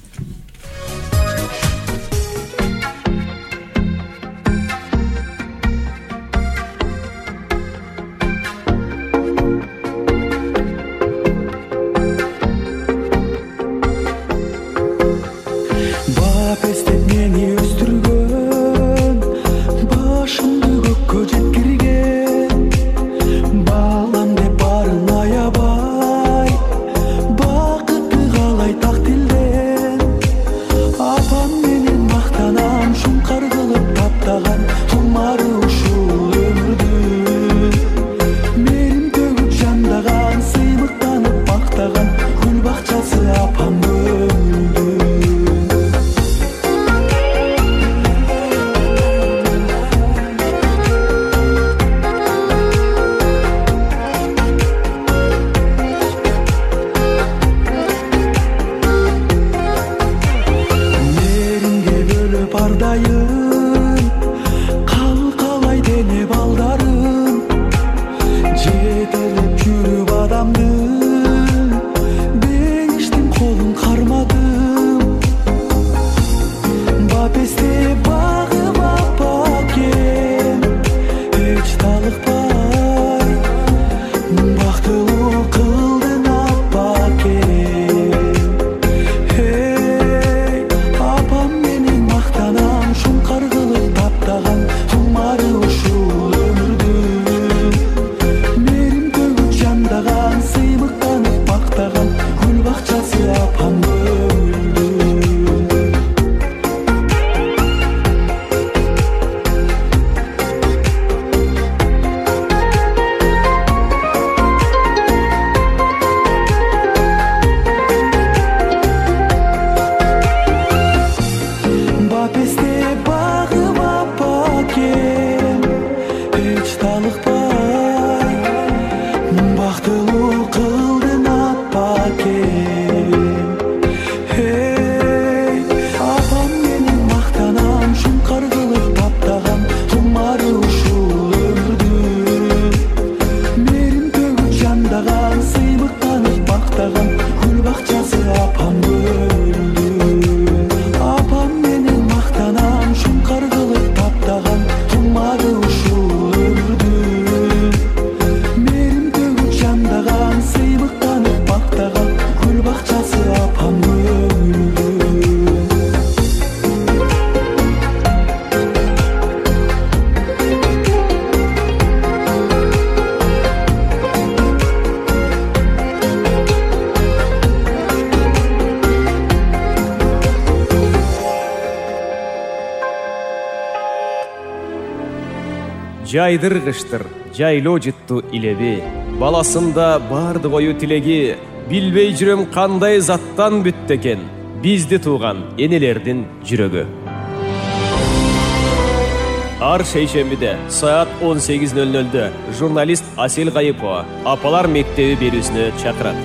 Speaker 1: Жайдыр кыштыр, жайлоо жытту илеби, баласында барды ою тилеги, билбей жүрөм кандай заттан бүттү экен, бизди тууган энелердин жүрөгү. ар шейшембиде саат он сегиз ноль нольдө журналист Асель Гайыпова Апалар мектеби берүүсүнө чакырат.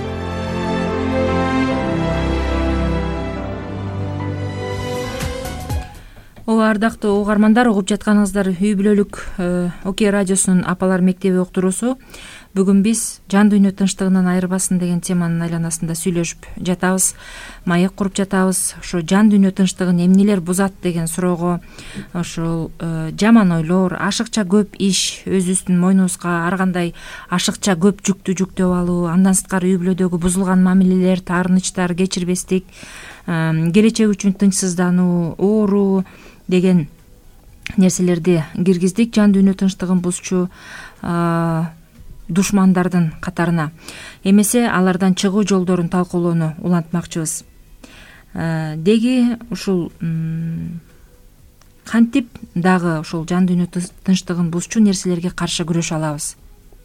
Speaker 2: Ооба, ардактуу угармандар, угуп жатканыңыздар үй бүлөлүк Окей радиосунун Апалар мектеби уктуруусу. Бүгүн биз жан дүйнө тынчтыгынан айырбасын деген теманын айланасында сүйлөшүп жатабыз, маек куруп жатабыз. Ошо жан дүйнө тынчтыгын эмнелер бузат деген суроого ошол жаман ойлор, ашыкча көп иш, өзүбүздүн мойнубузга ар кандай ашыкча көп жүктү жүктөп алуу, андан сырткары үй бүлөдөгү бузулган мамилелер, таарынычтар, кечирбестик, келечек үчүн тынчсыздануу, ооруу деген нерселерди киргиздик жан дүйнө тынчтыгын бузчу душмандардын катарына. Эмесе алардан чыгуу жолдорун талкуулоону улантмакчыбыз. Деги ушул кантип дагы ушул жан дүйнө тынчтыгын бузчу нерселерге каршы күрөшө алабыз?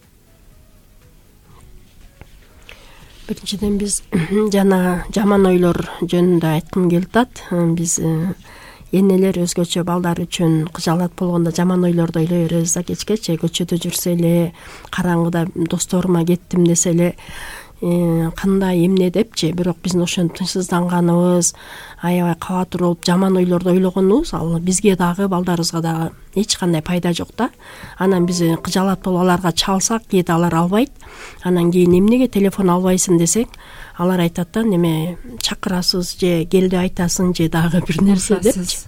Speaker 4: Биринчиден биз жана жаман ойлор жөнүндө айткым келип атат. Биз энелер өзгөчө балдар үчүн кыжалат болгондо жаман ойлорду ойлой беребиз да, кечкечи көчөдө жүрсө эле, караңгыда досторума кеттим десе эле кандай эмне депчи, бирок биздин ошентип тынчсызданганыбыз, аябай кабатыр болуп жаман ойлорду ойлогонубуз ал бизге дагы балдарыбызга дагы эч кандай пайда жок да. Анан биз кыжалат болуп аларга чалсак, кээде алар албайт. Анан кийин эмнеге телефон албайсың десек, алар айтат да, неме чакырасыз же кел деп айтасың же дагы бир нерсе депчи.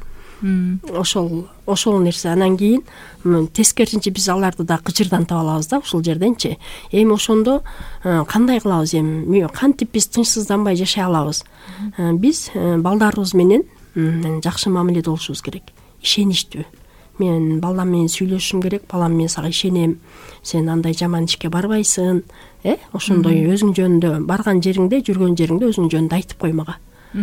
Speaker 4: Ошол ошол нерсе. Анан кийин тескерисинче биз аларды да кычырдантып алабыз да ушул жерденчи. Эми ошондо кандай кылабыз эми? Кантип биз тынчсызданбай жашай алабыз? Биз балдарыбыз менен жакшы мамиледе болушубуз керек. Ишеничтүү. Мен балам менен сүйлөшүшүм керек, балам мен сага ишенем. Сен андай жаман ишке барбайсың, э? Ошондой өзүң жөнүндө барган жериңде, жүргөн жериңде өзүң жөнүндө айтып кой мага.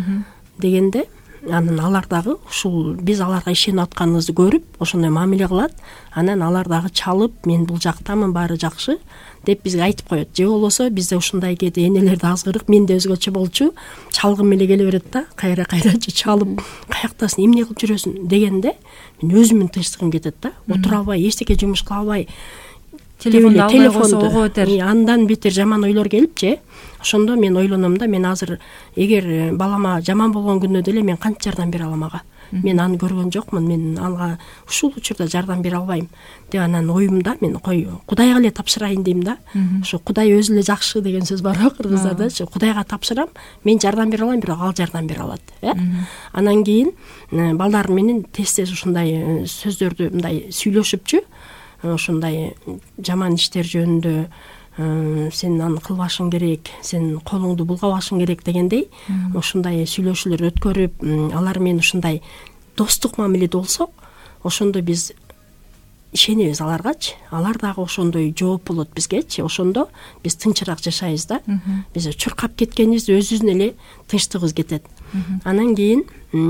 Speaker 4: Дегенде анан алар дагы ушул биз аларга ишенип атканыбызды көрүп, ошондой мамиле кылат. Анан алар дагы чалып, мен бул жактамын, баары жакшы деп бизге айтып коет. Же болбосо бизде ушундай кээде энелер да азгырык, менде өзгөчө болчу, чалгым эле келе берет да, кайра-кайрачы чалып, каяктасың, эмне кылып жүрөсүң дегенде мен өзүмдүн тынчтыгым кетет да. Отура албай, эчтеке жумуш кыла албай,
Speaker 2: телефонду албай койсо ого өтөр.
Speaker 4: Андан бетер жаман ойлор келипчи. Ошондо мен ойлоном да, мен азыр эгер балама жаман болгон күндө деле мен канча жардам бере алам ага? Мен аны көргөн жокмун, мен ага ушул учурда жардам бере албайм деп анан оюмда мен кой Кудайга эле тапшырайын дейм да. Ошо Кудай өзү эле жакшы деген сөз бар го кыргыздарда. Кудайга тапшырам, мен жардам бере алайм, бирок ал жардам бере алат, э? Анан кийин балдар менен тез-тез ушундай сөздөрдү мындай сүйлөшүпчү, ошондой жаман иштер жөнүндө сен аны кылбашың керек, сен колуңду булгабашың керек дегендей ушундай сүйлөшүүлөр өткөрүп, алар менен ушундай достук мамиледе болсок, ошондо биз ишенебиз аларгачы. Алар дагы ошондой жооп болот бизгечи. Ошондо биз тынчыраак жашайбыз да. Биз чуркап кеткенибизди өзүбүздүн эле тынчтыгыбыз кетет. Анан кийин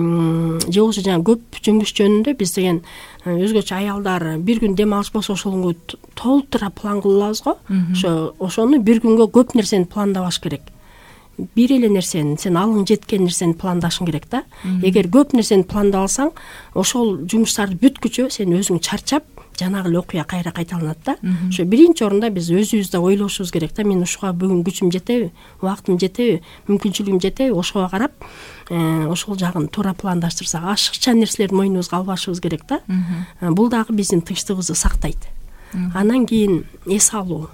Speaker 4: же болбосо жана көп жумуш жөнүндө биз деген өзгөчө аялдар бир күн дем алыш болсо ошону толтура план кыла алабыз го. Ошо ошону бир күнгө көп нерсени пландабаш керек. Бир эле нерсени, сен алың жеткен нерсени пландашың керек да. Эгер көп нерсени пландап алсаң, ошол жумуштарды бүткүчө сен өзүң чарчап, жанагы эле окуя кайра кайталанат да. Ошо биринчи орунда биз өзүбүздү ойлошубуз керек да. Мен ушуга бүгүн күчүм жетеби, убактым жетеби, мүмкүнчүлүгүм жетеби, ошого карап, ошол жагын туура пландаштырсак, ашыкча нерселерди мойнубузга албашыбыз керек да. Бул дагы биздин тынчтыгыбызды сактайт. Анан кийин эс алуу.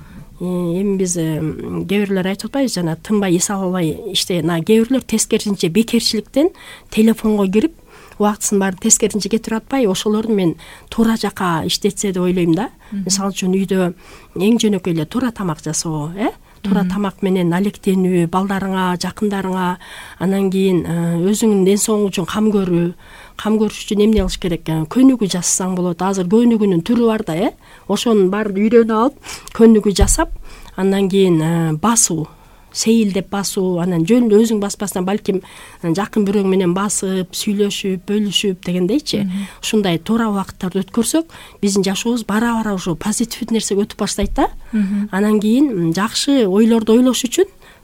Speaker 4: Эми биз кээ бирлер айтып атпайбыз, жана тынбай эс албай иште, кээ бирлер тескерисинче бекерчиликтен телефонго кирип убактысын баарын тескерисинче кетирип атпай, ошолорду мен туура жака иштетсе деп ойлойм да. Мисалы үчүн үйдө эң жөнөкөй эле туура тамак жасоо, э? Туура тамак менен алектенүү, балдарыңа, жакындарыңа, анан кийин өзүңдүн ден соолугуң үчүн кам көрүү. Кам көрүш үчүн эмне кылыш керек? Көнүгүү жасасаң болот. Азыр көнүгүүнүн түрү бар да, э? Ошонун баарын үйрөнүп алып, көнүгүү жасап, андан кийин басуу, сейилдеп басуу, анан жөн өзүң баспастан балким жакын бирөөң менен басып, сүйлөшүп, бөлүшүп дегендейчи. Ушундай туура убакыттарды өткөрсөк, биздин жашообуз бара-бара ошо позитив нерсеге өтүп баштайт да. Анан кийин жакшы ойлорду ойлош үчүн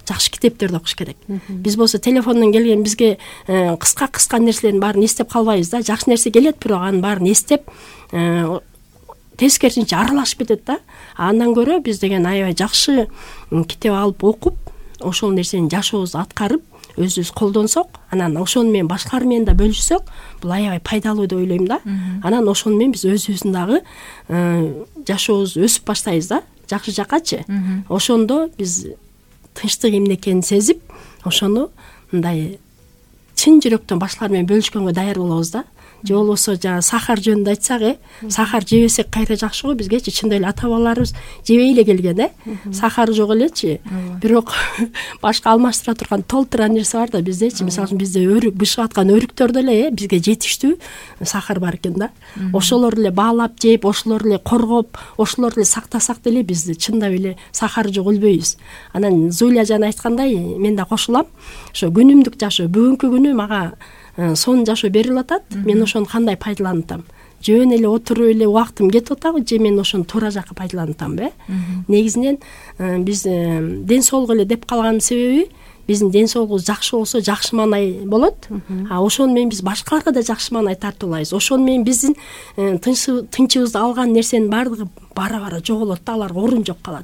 Speaker 4: жакшы китептерди окуш керек. Биз болсо телефондон келген бизге кыска кыска нерселердин баарын эстеп калбайбыз да. Жакшы нерсе келет, бирок анын баарын эстеп тескерисинче аралашып кетет да. Андан көрө биз деген аябай жакшы китеп алып окуп, ошол нерсени жашообузда аткарып, өзүбүз колдонсок, анан ошону менен башкалар менен да бөлүшсөк, бул аябай пайдалуу деп ойлойм да. Анан ошону менен биз өзүбүздүн дагы жашообуз өсүп баштайбыз да, жакшы жакачы. Ошондо биз тынчтык эмне экенин сезип, ошону мындай чын жүрөктөн башкалар менен бөлүшкөнгө даяр болобуз да. Же болбосо жана сахар жөнүндө айтсак, э, сахар жебесек кайра жакшы го, бизгечи чындап эле ата бабаларыбыз жебей эле келген, э. Сахар жок элечи. Бирок башка алмаштыра турган толтура нерсе бар да биздечи. Мисалы үчүн бизде өрүк бышып аткан өрүктөрдө эле, э, бизге жетиштүү сахар бар экен да. Ошолорду эле баалап жеп, ошолорду эле коргоп, ошолорду эле сактасак деле биз чындап эле сахар жок өлбөйбүз. Анан Зуля жана айткандай, мен да кошулам. Ошо күнүмдүк жашоо, бүгүнкү күнү мага сонун жашоо берилип атат. Мен ошону кандай пайдаланытам? Жөн эле отуруп эле убактым кетип атабы, же мен ошону туура жакка пайдаланытамбы? Негизинен биз ден соолук эле деп калган себеби, биздин ден соолугубуз жакшы болсо жакшы маанай болот. А ошону менен биз башкаларга да жакшы маанай тартуулайбыз. Ошону менен биздин тынчыбызды алган нерсенин баардыгы бара-бара жоголот да, аларга орун жок калат.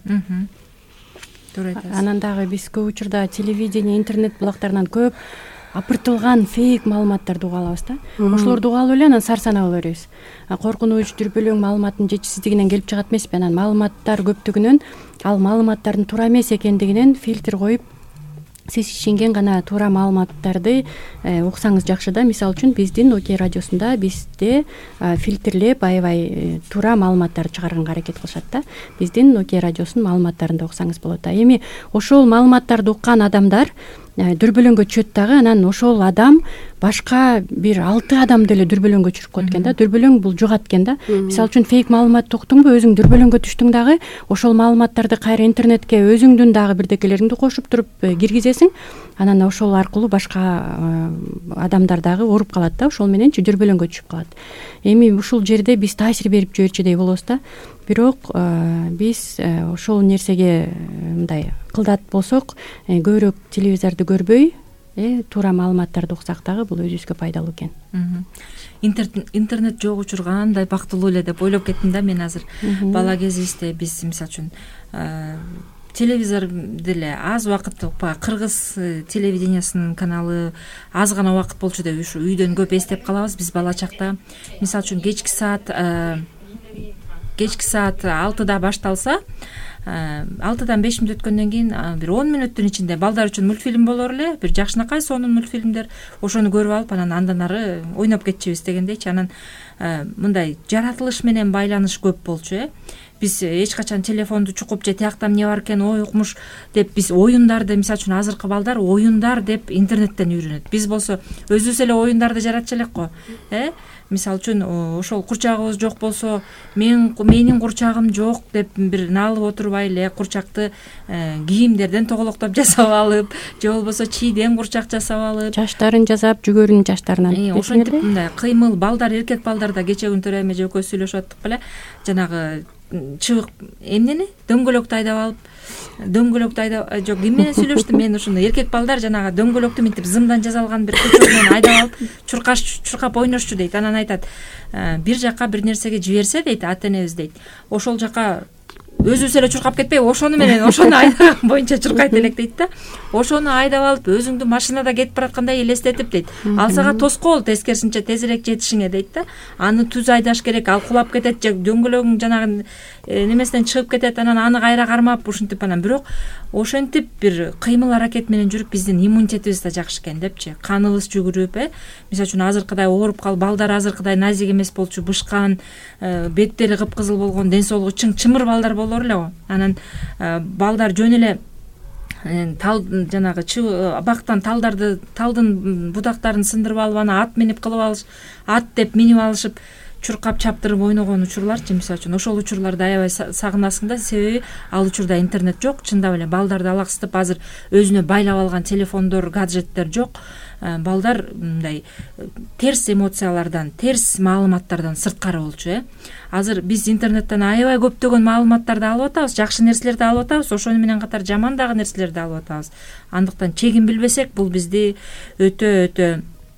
Speaker 3: Анан дагы биз көп учурда телевидение, интернет булактарынан көп апыртылган фейк маалыматтарды уга алабыз да. Ошолорду уга алып эле анан сарсанаа боло беребиз. Коркунуч, дүрбөлөң маалыматтын жетишсиздигинен келип чыгат эмеспи? Анан маалыматтар көптүгүнөн, ал маалыматтардын туура эмес экендигинен фильтр коюп, сиз ишенген гана туура маалыматтарды уксаңыз жакшы да. Мисалы үчүн биздин Окей радиосунда бизде фильтрлеп аябай туура маалыматтарды чыгарганга аракет кылышат да. Биздин Окей радиосунун маалыматтарында уксаңыз болот. Эми ошол маалыматтарды уккан адамдар дүрбөлөңгө түшөт дагы, анан ошол адам башка бир алты адамды эле дүрбөлөңгө түшүрүп коет экен да. Дүрбөлөң бул жугат экен да. Мисалы үчүн фейк маалымат уктуңбу, өзүң дүрбөлөңгө түштүң дагы, ошол маалыматтарды кайра интернетке өзүңдүн дагы бирдекелериңди кошуп туруп киргизесиң. Анан ошол аркылуу башка адамдар дагы ооруп калат да, ошол мененчи дүрбөлөңгө түшүп калат. Эми ушул жерде биз таасир берип жиберчүдөй болобуз да. Бирок биз ошол нерсеге мындай кылдат болсок, көбүрөөк телевизорду көрбөй, туура маалыматтарды уксак дагы бул өзүбүзгө пайдалуу экен.
Speaker 2: Интернет жок учургандай бактылуу эле деп ойлоп кеттим да мен азыр. Бала кезибизде биз мисалы үчүн телевизор деле аз убакыт укпа, кыргыз телевидениясынын каналы аз гана убакыт болчу деп ушу үйдөн көп эстеп калабыз. Биз бала чакта мисалы үчүн кечки саат кечки саат алтыда башталса, алтыдан беш мүнөт өткөндөн кийин бир он мүнөттүн ичинде балдар үчүн мультфильм болор эле, бир жакшынакай сонун мультфильмдер, ошону көрүп алып анан андан ары ойноп кетчүбүз дегендейчи. Анан мындай жаратылыш менен байланыш көп болчу, э. Биз эч качан телефонду чукуп же тияктан эмне бар экен, ой укмуш деп биз оюндарды, мисалы үчүн азыркы балдар оюндар деп интернеттен үйрөнөт. Биз болсо өзүбүз эле оюндарды жаратчу элек го, э. Мисалы үчүн ошол курчагыбыз жок болсо, мен менин курчагым жок деп бир налып отурбай эле курчакты кийимдерден тоголоктоп жасап алып, же болбосо чийден курчак жасап алып,
Speaker 3: чачтарын жасап, жүгөрүнүн чачтарынан.
Speaker 2: Ошентип мындай кыймыл балдар, эркек балдар да кече күн Төрөй эме экөөбүз сүйлөшүп аттык беле, жанагы чыбык эмнени дөңгөлөктү айдап алып, дөңгөлөктү айдап, жок, ким менен сүйлөштүм мен, ушуну эркек балдар жанагы дөңгөлөктү мынтип зымдан жасалган бир кучок менен айдап алып, чуркаш чуркап ойношчу дейт. Анан айтат, бир жака бир нерсеге жиберсе дейт, ата энебиз дейт, ошол жака өзүбүз эле чуркап кетпей, ошону менен ошону айдаган боюнча чуркайт элек дейт да. Ошону айдап алып, өзүңдү машинада кетип бараткандай элестетип дейт. Ал сага тоскоол, тескерисинче тезирээк жетишиңе дейт да. Аны түз айдаш керек, ал кулап кетет же дөңгөлөгүң жанагы немесинен чыгып кетет, анан аны кайра кармап ушинтип анан. Бирок ошентип бир кыймыл аракет менен жүрүп биздин иммунитетибиз да жакшы экен депчи. Каныбыз жүгүрүп, э. Мисалы үчүн азыркыдай ооруп калып, балдар азыркыдай назик эмес болчу, бышкан, беттери кыпкызыл болгон, ден соолугу чың чымыр балдар болор эле го. Анан балдар жөн эле тал жанагы бактан талдарды, талдын будактарын сындырып алып, аны ат минип кылып алыш, ат деп минип алышып чуркап чаптырып ойногон учурларчы, мисалы үчүн ошол учурларды аябай сагынасың да, себеби ал учурда интернет жок, чындап эле балдарды алаксытып азыр өзүнө байлап алган телефондор, гаджеттер жок. Балдар мындай терс эмоциялардан, терс маалыматтардан сырткары болчу, э. Азыр биз интернеттен аябай көптөгөн маалыматтарды алып атабыз, жакшы нерселерди алып атабыз, ошону менен катар жаман дагы нерселерди алып атабыз. Андыктан чегин билбесек, бул бизди өтө өтө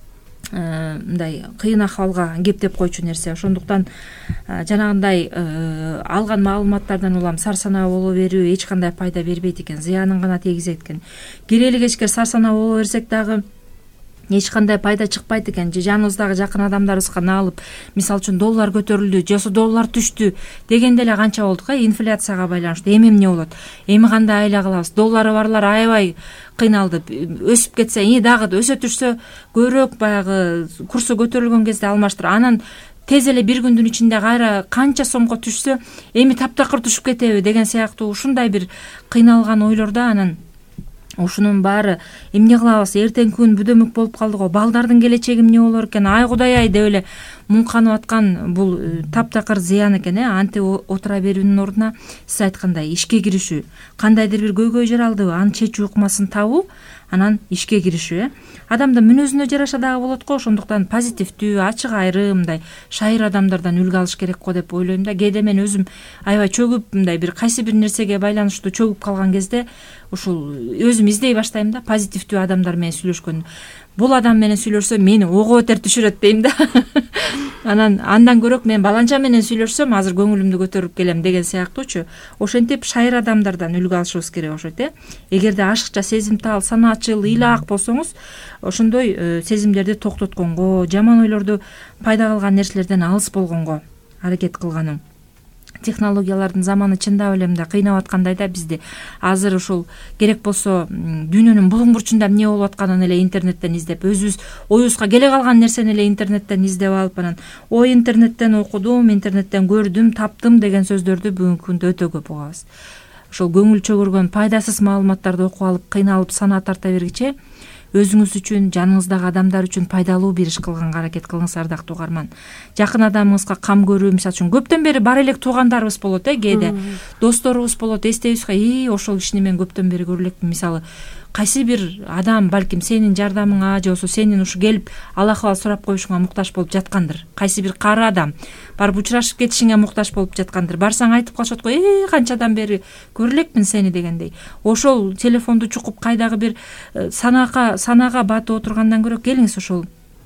Speaker 2: мындай кыйын акыбалга кептеп койчу нерсе. Ошондуктан жанагындай алган маалыматтардан улам сарсанаа боло берүү эч кандай пайда бербейт экен, зыянын гана тийгизет экен. Кирели кечке сарсанаа боло берсек дагы эч кандай пайда чыкпайт экен. Же жаныбыздагы жакын адамдарыбызга наалып, мисалы үчүн доллар көтөрүлдү, же доллар түштү дегенде эле канча болдук, э, инфляцияга байланыштуу. Эми эмне болот? Эми кандай айла кылабыз? Доллары барлар аябай кыйналды. Өсүп кетсе, и дагы өсө түшсө, көбүрөөк баягы курсу көтөрүлгөн кезде алмаштыр. Анан тез эле бир күндүн ичинде кайра канча сомго түшсө, эми таптакыр түшүп кетеби деген сыяктуу ушундай бир кыйналган ойлордо. Анан ушунун баары эмне кылабыз? Эртеңки күн бүдөмөк болуп калды го. Балдардын келечеги эмне болор экен? Ай Кудай ай деп эле муңканып аткан бул таптакыр зыян экен, э. Антип отура берүүнүн ордуна сиз айткандай ишке киришүү, кандайдыр бир көйгөй жаралды аны чечүү ыкмасын табуу, анан ишке киришүү, э. Адамдын мүнөзүнө жараша дагы болот го. Ошондуктан позитивдүү, ачык айрым, мындай шайыр адамдардан үлгү алыш керек го деп ойлойм да. Кээде мен өзүм аябай чөгүп, мындай бир кайсы бир нерсеге байланыштуу чөгүп калган кезде ушул өзүм издей баштайм да, позитивдүү адамдар менен сүйлөшкөн. Бул адам менен сүйлөшсөм мени ого бетер түшүрөт дейм да. Анан андан көрөк мен баланча менен сүйлөшсөм азыр көңүлүмдү көтөрүп келем деген сыяктуучу. Ошентип шайыр адамдардан үлгү алышыбыз керек окшойт, э. Эгерде ашыкча, сезимтал, санаачыл, ыйлаак болсоңуз, ошондой сезимдерди токтотконго, жаман ойлорду пайда кылган нерселерден алыс болгонго аракет кылганың. Технологиялардын заманы чындап эле мындай кыйнап аткандай да бизди. Азыр ушул керек болсо дүйнөнүн булуң бурчунда эмне болуп атканын эле интернеттен издеп, өзүбүз оюбузга келе калган нерсени эле интернеттен издеп алып, анан ой интернеттен окудум, интернеттен көрдүм, таптым деген сөздөрдү бүгүнкү күндө өтө көп угабыз. Ошол көңүл чөгөргөн пайдасыз маалыматтарды окуп алып, кыйналып санаа тарта бергиче өзүңүз үчүн, жаныңыздагы адамдар үчүн пайдалуу бир иш кылганга аракет кылыңыз, ардактуу угарман. Жакын адамыңызга кам көрүү, мисалы үчүн көптөн бери бара элек туугандарыбыз болот, э, кээде досторубуз болот, эстебизге, и ошол кишини мен көптөн бери көрө элекмин. Мисалы кайсы бир адам балким сенин жардамыңа же болбосо сенин ушу келип ал акыбал сурап коюшуңа муктаж болуп жаткандыр. Кайсы бир кары адам барып учурашып кетишиңе муктаж болуп жаткандыр. Барсаң айтып калышат го, э канчадан бери көрө элекмин сени дегендей. Ошол телефонду чукуп кайдагы бир санаага санаага батып отургандан көрө келиңиз ошол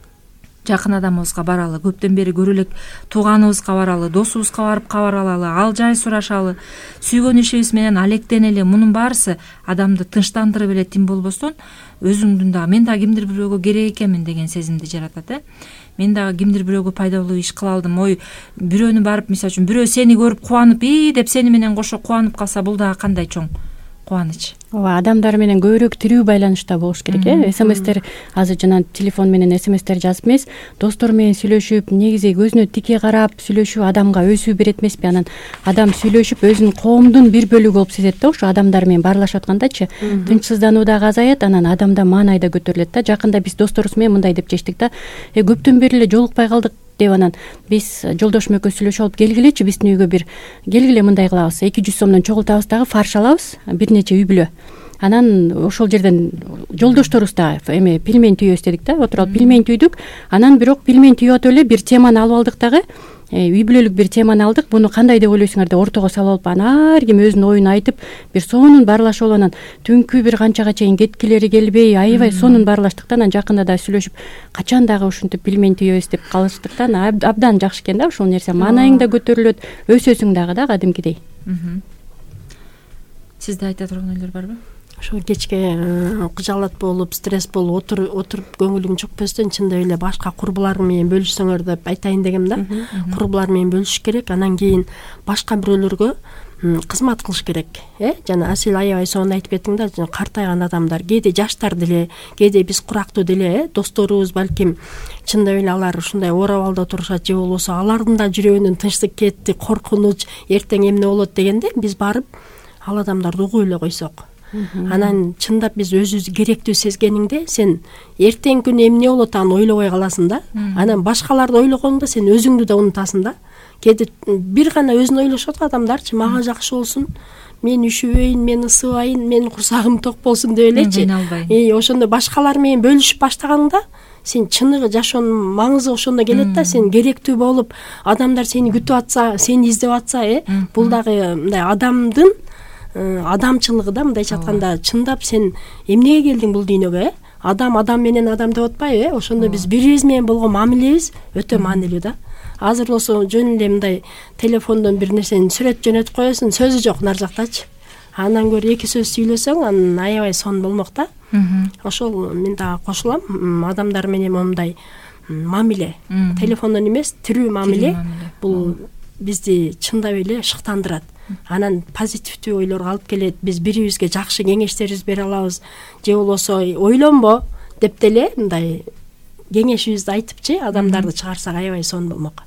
Speaker 2: жакын адамыбызга баралы, көптөн бери көрө элек тууганыбызга баралы, досубузга барып кабар алалы, ал жай сурашалы, сүйгөн ишибиз менен алектенели. Мунун баарысы адамды тынчтандырып эле, тим болбостон өзүңдүн дагы мен дагы кимдир бирөөгө керек экенмин деген сезимди жаратат, э. Мен дагы кимдир бирөөгө пайдалуу иш кыла алдым. Ой, бирөөнү барып, мисалы үчүн бирөө сени көрүп кубанып, и деп сени менен кошо кубанып калса, бул дагы кандай чоң кубаныч.
Speaker 3: Ооба, адамдар менен көбүрөөк тирүү байланышта болуш керек, э. СМСтер азыр жана телефон менен СМСтер жазып эмес, достор менен сүйлөшүп, негизи көзүнө тике карап сүйлөшүү адамга өсүү берет эмеспи? Анан адам сүйлөшүп өзүнүн коомдун бир бөлүгү болуп сезет да, ошо адамдар менен баарлашып аткандачы. Тынчсыздануу дагы азаят, анан адамда маанай да көтөрүлөт да. Жакында биз досторубуз менен мындай деп чечтик да, э көптөн бери эле жолукпай калдык деп, анан биз жолдошум экөөбүз сүйлөшүп алып, келгилечи биздин үйгө бир келгиле, мындай кылабыз, эки жүз сомдон чогултабыз дагы фарш алабыз, бир нече үй бүлө. Анан ошол жерден жолдошторубуз да эме пельмень түйөбүз дедик да, отуруп алып пельмень түйдүк. Анан бирок пельмень түйүп атып эле бир теманы алып алдык дагы, үй бүлөлүк бир теманы алдык. Буну кандай деп ойлойсуңар деп ортого салып алып, анан ар ким өзүнүн оюн айтып, бир сонун баарлашып алып, анан түнкү бир канчага чейин кеткилери келбей, аябай сонун баарлаштык да. Анан жакында да сүйлөшүп, качан дагы ушинтип пельмень түйөбүз деп калыштык да. Абдан жакшы экен да ушул нерсе. Маанайың да көтөрүлөт, өсөсүң дагы да кадимкидей.
Speaker 2: Сизде айта турган ойлор барбы?
Speaker 4: Ошо кечке кыжаалат болуп, стресс болуп отуруп отуруп көңүлүң чыкпастан чындап эле башка курбулар менен бөлүшсөңөр деп айтайын дегем да. Курбулар менен бөлүшүш керек, анан кийин башка бирөөлөргө кызмат кылыш керек, э? Жана Асел аябай сонун айтып кеттиң да, картайган адамдар, кээде жаштар деле, кээде биз курактуу деле, э, досторубуз балким чындап эле алар ушундай оор абалда турушат, же болбосо алардын да жүрөгүнөн тынчтык кетти, коркунуч, эртең эмне болот дегенде биз барып ал адамдарды угуп эле койсок, Анан чындап биз өзүбүздү керектүү сезгениңде сен эртең күнү эмне болот аны ойлобой каласың да. Анан башкаларды ойлогоңдо сен өзүңдү да унутасың да. Кээде бир гана өзүн ойлошот адамдарчы, мага жакшы болсун, мен үшүбөйүн, мен ысыбайын, менин курсагым ток болсун деп элечи. И ошондо башкалар менен бөлүшүп баштаганыңда сен чыныгы жашоонун маңызы ошондо келет да. Сен керектүү болуп, адамдар сени күтүп атса, сени издеп атса, э бул дагы мындай адамдын адамчылыгы да. Мындайча айтканда чындап сен эмнеге келдиң бул дүйнөгө, э адам адам менен адам деп атпайбы, э ошондо биз бири бириз менен болгон мамилебиз өтө маанилүү да. Азыр болсо жөн эле мындай телефондон бир нерсени сүрөт жөнөтүп коесуң, сөзү жок нар жактачы. Андан көрө эки сөз сүйлөсөң, анын аябай сонун болмок да. Ошол мен дагы кошулам. Адамдар менен момундай мамиле, телефондон эмес, тирүү мамиле бул бизди чындап эле шыктандырат. Анан позитивдүү ойлорго алып келет. Биз бири бирибизге жакшы кеңештерибизди бере алабыз. Же болбосо ойлонбо деп деле мындай кеңешибизди айтыпчы адамдарды чыгарсак аябай сонун болмок.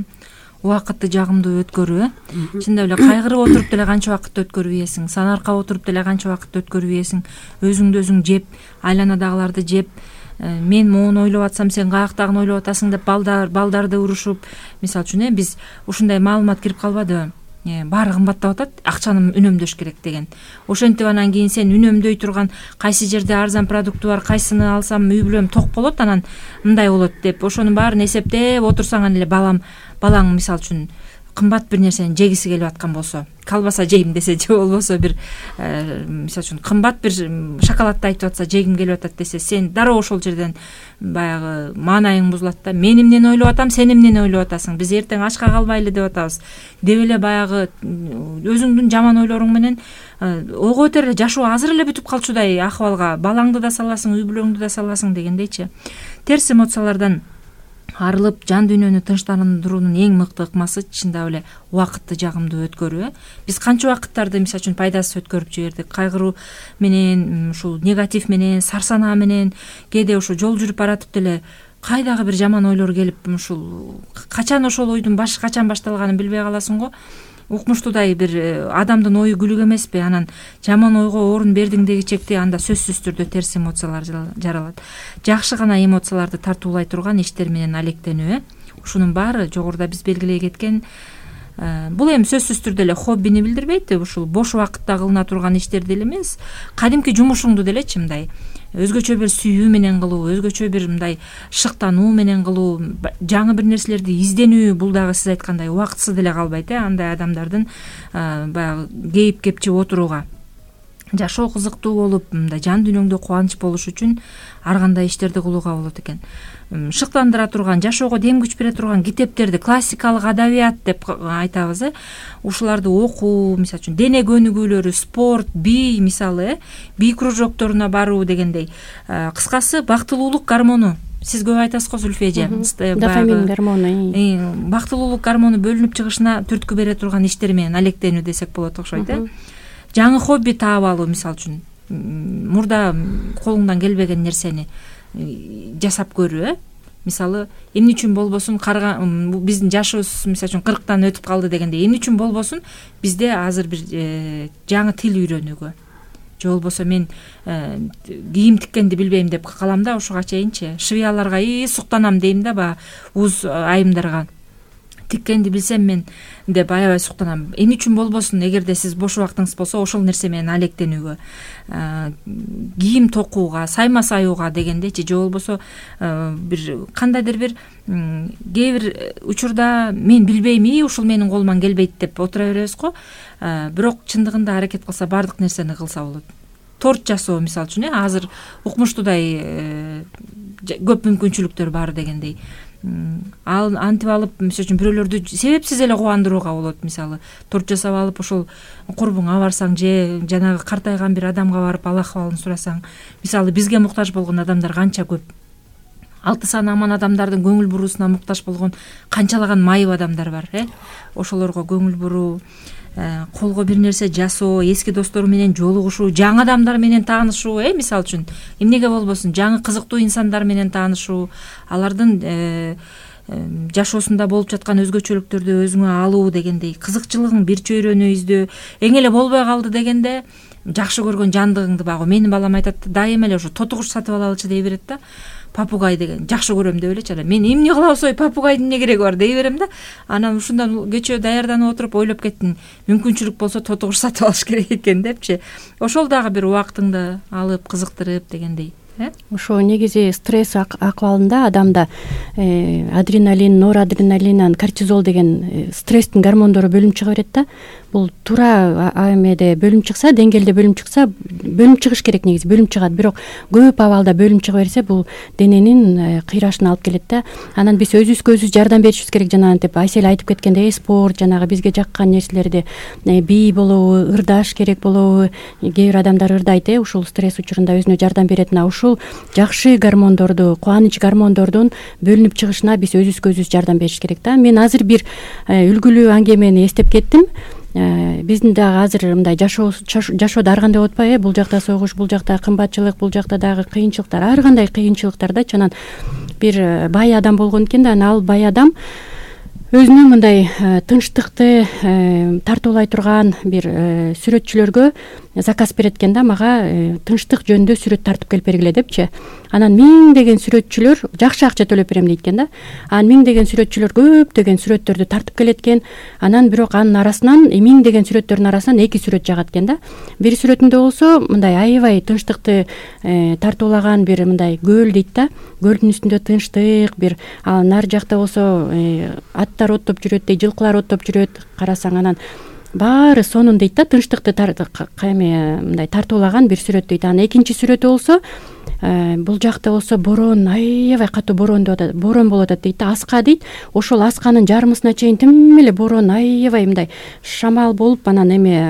Speaker 2: Убакытты жагымдуу өткөрүү, э чындап эле кайгырып отуруп деле канча убакытты өткөрүп ийесиң, санаркап отуруп деле канча убакытты өткөрүп ийесиң, өзүңдү өзүң жеп, айланадагыларды жеп, мен моуну ойлоп атсам сен каяктагын ойлоп атасың деп балдар балдарды урушуп, мисалы үчүн э биз ушундай маалымат кирип калбадыбы? Баары кымбаттап атат, акчаны үнөмдөш керек деген. Ошентип анан кийин сен үнөмдөй турган кайсы жерде арзан продукты бар, кайсыны алсам үй бүлөм ток болот, анан мындай болот деп ошонун баарын эсептеп отурсаң анан эле балам балаң мисалы үчүн кымбат бир нерсени жегиси келип аткан болсо, колбаса жейм десе, же болбосо бир мисалы үчүн кымбат бир шоколадты айтып атса, жегим келип атат десе, сен дароо ошол жерден баягы маанайың бузулат да. Мен эмнени ойлоп атам, сен эмнени ойлоп атасың, биз эртең ачка калбайлы деп атабыз деп эле баягы өзүңдүн жаман ойлоруң менен ого бетер эле жашоо азыр эле бүтүп калчудай акыбалга балаңды да саласың, үй бүлөңдү да саласың дегендейчи. Терс эмоциялардан арылып, жан дүйнөнү тынчтандыруунун эң мыкты ыкмасы чындап эле убакытты жагымдуу өткөрүү. Биз канча убакыттарды мисалы үчүн пайдасыз өткөрүп жибердик. Кайгыруу менен, ушул негатив менен, сарсанаа менен, кээде ошо жол жүрүп баратып деле кайдагы бир жаман ойлор келип, ушул качан ошол ойдун башы качан башталганын билбей каласың го. Укмуштуудай бир адамдын ою күлүк эмеспи? Анан жаман ойго орун бердиң дегичекти анда сөзсүз түрдө терс эмоциялар жаралат. Жакшы гана эмоцияларды тартуулай турган иштер менен алектенүү, э ушунун баары жогоруда биз белгилей кеткен. Бул эми сөзсүз түрдө эле хоббини билдирбейт, ушул бош убакытта кылына турган иштер деле эмес, кадимки жумушуңду делечи мындай өзгөчө бир сүйүү менен кылуу, өзгөчө бир мындай шыктануу менен кылуу, жаңы бир нерселерди изденүү, бул дагы сиз айткандай убактысыз деле калбайт, э андай адамдардын баягы кейип кепчип отурууга. Жашоо кызыктуу болуп, мындай жан дүйнөңдө кубаныч болуш үчүн ар кандай иштерди кылууга болот экен. Шыктандыра турган, жашоого дем күч бере турган китептерди, классикалык адабият деп айтабыз, э ушуларды окуу, мисалы үчүн дене көнүгүүлөрү, спорт, бий, мисалы, э бий кружокторуна баруу дегендей. Кыскасы, бактылуулук гормону. Сиз көп айтасыз го, Зүлфия эже.
Speaker 3: Дофамин гормону.
Speaker 2: Бактылуулук гормону бөлүнүп чыгышына түрткү бере турган иштер менен алектенүү десек болот окшойт, э жаңы хобби таап алуу, мисалы үчүн мурда колуңдан келбеген нерсени жасап көрүү, э мисалы эмне үчүн болбосун, биздин жашыбыз мисалы үчүн кырктан өтүп калды дегенде эмне үчүн болбосун бизде азыр бир жаңы тил үйрөнүүгө, же болбосо мен кийим тиккенди билбейм деп калам да, ушуга чейинчи швеяларга и суктанам дейм да, баягы уз айымдарга тиккенди билсем мен деп аябай суктанам. Эмне үчүн болбосун, эгерде сиз бош убактыңыз болсо ошол нерсе менен алектенүүгө, кийим токууга, сайма саюуга дегендечи, же болбосо бир кандайдыр бир кээ бир учурда мен билбейм, и ушул менин колуман келбейт деп отура беребиз го. Бирок чындыгында аракет кылса баардык нерсени кылса болот. Торт жасоо мисалы үчүн, азыр укмуштуудай көп мүмкүнчүлүктөр бар дегендей. Ал антип алып, мисалы үчүн бирөөлөрдү себепсиз эле кубандырууга болот. Мисалы, торт жасап алып ошол курбуңа барсаң, же жанагы картайган бир адамга барып ал акыбалын сурасаң, мисалы бизге муктаж болгон адамдар канча көп. Алты сан аман адамдардын көңүл буруусуна муктаж болгон канчалаган майып адамдар бар, э? Ошолорго көңүл буруу, колго бир нерсе жасоо, эски достору менен жолугушуу, жаңы адамдар менен таанышуу, э мисалы үчүн эмнеге болбосун, жаңы кызыктуу инсандар менен таанышуу, алардын жашоосунда болуп жаткан өзгөчөлүктөрдү өзүңө алуу дегендей, кызыкчылыгың бир чөйрөнү издөө, эң эле болбой калды дегенде жакшы көргөн жандыгыңды багы. Менин балам айтат да, дайыма эле ушу тоту куш сатып алалычы дей берет да. Папугай деген жакшы көрөм деп элечи. Мен эмне кылабыз ой, папугайдын эмне кереги бар дей берем да. Анан ушундан кечөө даярданып отуруп ойлоп кеттим, мүмкүнчүлүк болсо тоту куш сатып алыш керек экен депчи. Ошол дагы бир убактыңды алып кызыктырып дегендей.
Speaker 3: Ошо негизи стресс акыбалында адамда адреналин, норадреналин, кортизол деген стресстин гормондору бөлүнүп чыга берет да. Бул туура эмеде бөлүнүп чыкса, деңгээлде бөлүнүп чыкса, бөлүнүп чыгыш керек негизи, бөлүнүп чыгат. Бирок көп абалда бөлүнүп чыга берсе, бул дененин кыйрашына алып келет да. Анан биз өзүбүзгө өзүбүз жардам беришибиз керек. Жана антип Айсел айтып кеткендей, спорт, жанагы бизге жаккан нерселерди бий болобу, ырдаш керек болобу. Кээ бир адамдар ырдайт, э, ушул стресс учурунда өзүнө жардам берет. Ушул жакшы гормондорду, кубаныч гормондордун бөлүнүп чыгышына биз өзүбүзгө өзүбүз жардам бериш керек да. Мен азыр бир үлгүлүү аңгемени эстеп кеттим. Биздин дагы азыр мындай жашоо жашоодо ар кандай болуп атпайбы, бул жакта согуш, бул жакта кымбатчылык, бул жакта дагы кыйынчылыктар, ар кандай кыйынчылыктарда. Анан бир бай адам болгон экен да, ал бай адам өзүнүн мындай тынчтыкты тартуулай турган бир сүрөтчүлөргө заказ берет экен да, мага тынчтык жөнүндө сүрөт тартып келип бергиле депчи. Анан миңдеген сүрөтчүлөр жакшы акча төлөп берем дейт экен да. Анан миңдеген сүрөтчүлөр көптөгөн сүрөттөрдү тартып келет экен. Анан бирок анын арасынан миңдеген сүрөттөрдүн арасынан эки сүрөт жагат экен да. Бир сүрөтүндө болсо мындай аябай тынчтыкты тартуулаган бир мындай көл дейт да. Көлдүн үстүндө тынчтык, бир нары жакта болсо аттар оттоп жүрөт, дей жылкылар оттоп жүрөт. Карасаң анан баары сонун дейт да, тынчтыкты кайме мындай тартуулаган бир сүрөт дейт. Анан экинчи сүрөтү болсо бул жакта болсо борон, аябай катуу борон борон болуп атат дейт да. Аска дейт, ошол асканын жарымысына чейин тим эле борон, аябай мындай шамал болуп, анан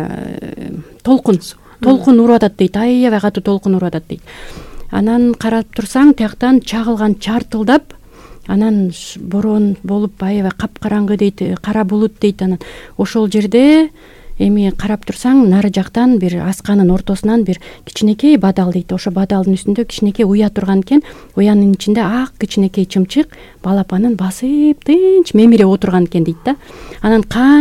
Speaker 3: эме толкун толкун уруп атат дейт, аябай катуу толкун уруп атат дейт. Анан карап турсаң, тияктан чагылган чартылдап, анан борон болуп аябай капкараңгы дейт, кара булут дейт. Анан ошол жерде эми карап турсаң, нары жактан бир асканын ортосунан бир кичинекей бадал дейт. Ошо бадалдын үстүндө кичинекей уя турган экен. Уянын ичинде ак кичинекей чымчык балапанын басып тынч мемире отурган экен дейт да. Анан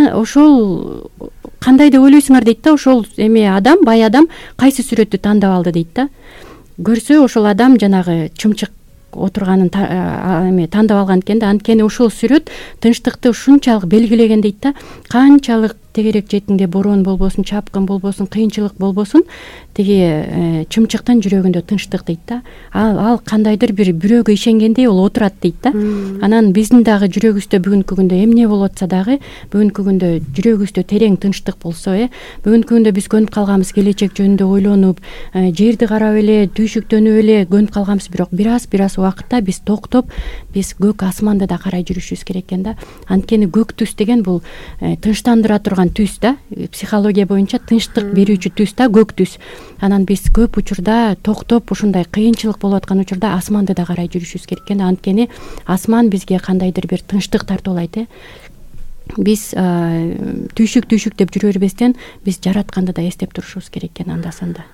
Speaker 3: ошол кандай деп ойлойсуңар дейт да. Ошол эме адам, бай адам кайсы сүрөттү тандап алды дейт да. Көрсө ошол адам жанагы чымчык отурганын эме тандап алган экен да. Анткени ошол сүрөт тынчтыкты ушунчалык белгилеген дейт да. Канчалык тегерек четиңде борон болбосун, чапкын болбосун, кыйынчылык болбосун, тиги чымчыктын жүрөгүндө тынчтык дейт да. Ал ал кандайдыр бир бирөөгө ишенгендей ол отурат дейт да. Анан биздин дагы жүрөгүбүздө бүгүнкү күндө эмне болуп атса дагы, бүгүнкү күндө жүрөгүбүздө терең тынчтык болсо, э, бүгүнкү күндө биз көнүп калганбыз келечек жөнүндө ойлонуп, жерди карап эле, түйшүктөнүп эле көнүп калганбыз. Бирок бир аз бир аз убакытта биз токтоп, биз көк асманды да карай жүрүшүбүз керек экен да. Анткени көк түс деген бул тынчтандыра турган түс да. Психология боюнча тынчтык берүүчү түс да, көк түс. Анан биз көп учурда токтоп, ушундай кыйынчылык болуп аткан учурда асманды да карай жүрүшүбүз керек экен. Анткени асман бизге кандайдыр бир тынчтык тартуулайт, э. Биз түйшүк түйшүк деп жүрө бербестен, биз жаратканды да эстеп турушубуз керек экен анда санда.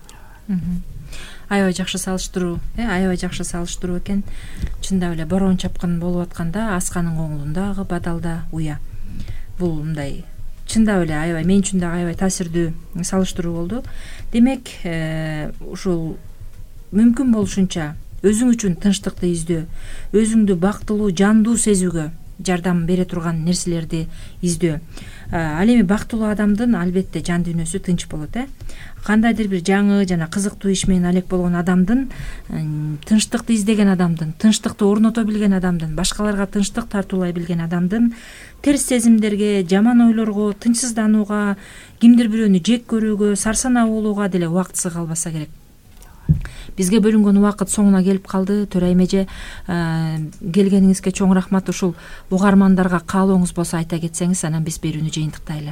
Speaker 2: Аябай жакшы салыштыруу, э, аябай жакшы салыштыруу экен. Чындап эле борон чапкын болуп атканда асканын коңулундагы бадалда уя. Бул мындай чындап эле аябай мен үчүн дагы аябай таасирдүү салыштыруу болду. Демек, ушул мүмкүн болушунча өзүң үчүн тынчтыкты издөө, өзүңдү бактылуу, жандуу сезүүгө жардам бере турган нерселерди издөө. Ал эми бактылуу адамдын албетте жан дүйнөсү тынч болот, э. Кандайдыр бир жаңы жана кызыктуу иш менен алек болгон адамдын, тынчтыкты издеген адамдын, тынчтыкты орното билген адамдын, башкаларга тынчтык тартуулай билген адамдын терс сезимдерге, жаман ойлорго, тынчсызданууга, кимдир бирөөнү жек көрүүгө, сарсанаа болууга деле убактысы калбаса керек. Бизге бөлүнгөн убакыт соңуна келип калды. Төрайым эже, келгениңизге чоң рахмат. Ушул угармандарга каалооңуз болсо айта кетсеңиз, анан биз берүүнү жыйынтыктайлы.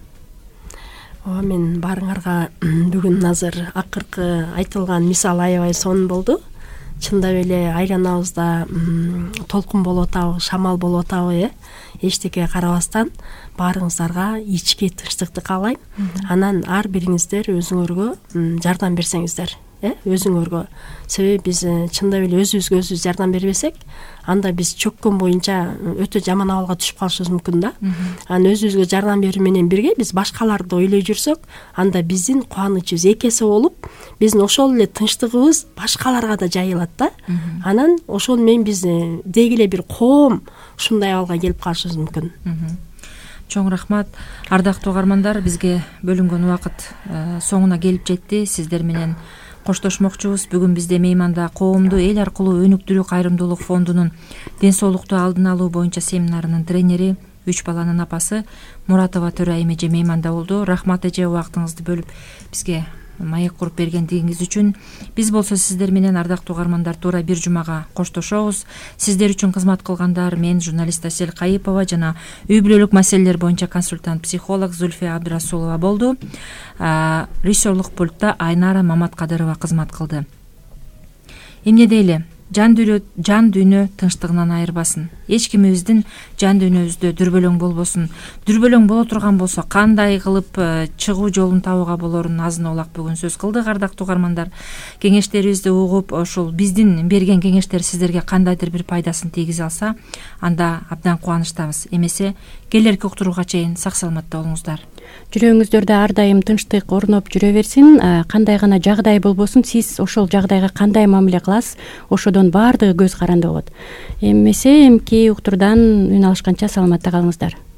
Speaker 4: Ооба, мен баарыңарга бүгүн азыр акыркы айтылган мисал аябай сонун болду. Чындап эле айланабызда толкун болуп атабы, шамал болуп атабы, э, эчтеке карабастан баарыңыздарга ички тынчтыкты каалайм. Анан ар бириңиздер өзүңөргө жардам берсеңиздер. э өзүңөргө. Себеби биз чындап эле өзүбүзгө өзүбүз жардам бербесек, анда биз чөккөн боюнча өтө жаман абалга түшүп калышыбыз мүмкүн да. Анан өзүбүзгө жардам берүү менен бирге биз башкаларды ойлой жүрсөк, анда биздин кубанычыбыз эки эсе болуп, биздин ошол эле тынчтыгыбыз башкаларга да жайылат да. Анан ошол менен биз деги эле бир коом ушундай абалга келип калышыбыз мүмкүн.
Speaker 2: Чоң рахмат. Ардактуу угармандар, бизге бөлүнгөн убакыт соңуна келип жетти. Сиздер менен коштошмокчубуз. Бүгүн бизде мейманда коомду эл аркылуу өнүктүрүү кайрымдуулук фондунун ден соолукту алдын алуу боюнча семинарынын тренери, үч баланын апасы Муратова Төрайым эже мейманда болду. Рахмат эже, убактыңызды бөлүп бизге маек куруп бергендигиңиз үчүн. Биз болсо сиздер менен, ардактуу угармандар, туура бир жумага коштошобуз. Сиздер үчүн кызмат кылгандар мен, журналист Асель Кайыпова жана үй бүлөлүк маселелер боюнча консультант психолог Зульфия Абдрасулова болду. Режиссерлук пультта Айнара Маматкадырова кызмат кылды. Эмне дейли? Жан дүйнө жан дүйнө тынчтыгынан айырбасын. Эч кимибиздин жан дүйнөбүздө дүрбөлөң болбосун. Дүрбөлөң боло турган болсо, кандай кылып чыгуу жолун табууга болорун азын олак бүгүн сөз кылдык, ардактуу угармандар. Кеңештерибизди угуп, ошол биздин берген кеңештер сиздерге кандайдыр бир пайдасын тийгизе алса, анда абдан кубанычтабыз. Эмесе, келерки уктурууга чейин сак саламатта болуңуздар.
Speaker 3: Жүрөгүңүздөрдө ар дайым тынчтык орноп жүрө берсин. Кандай гана жагдай болбосун, сиз ошол жагдайга кандай мамиле кыласыз, ошодон баардыгы көз каранды болот. Эмесе, эмки уктурдан үн алышканча саламатта калыңыздар.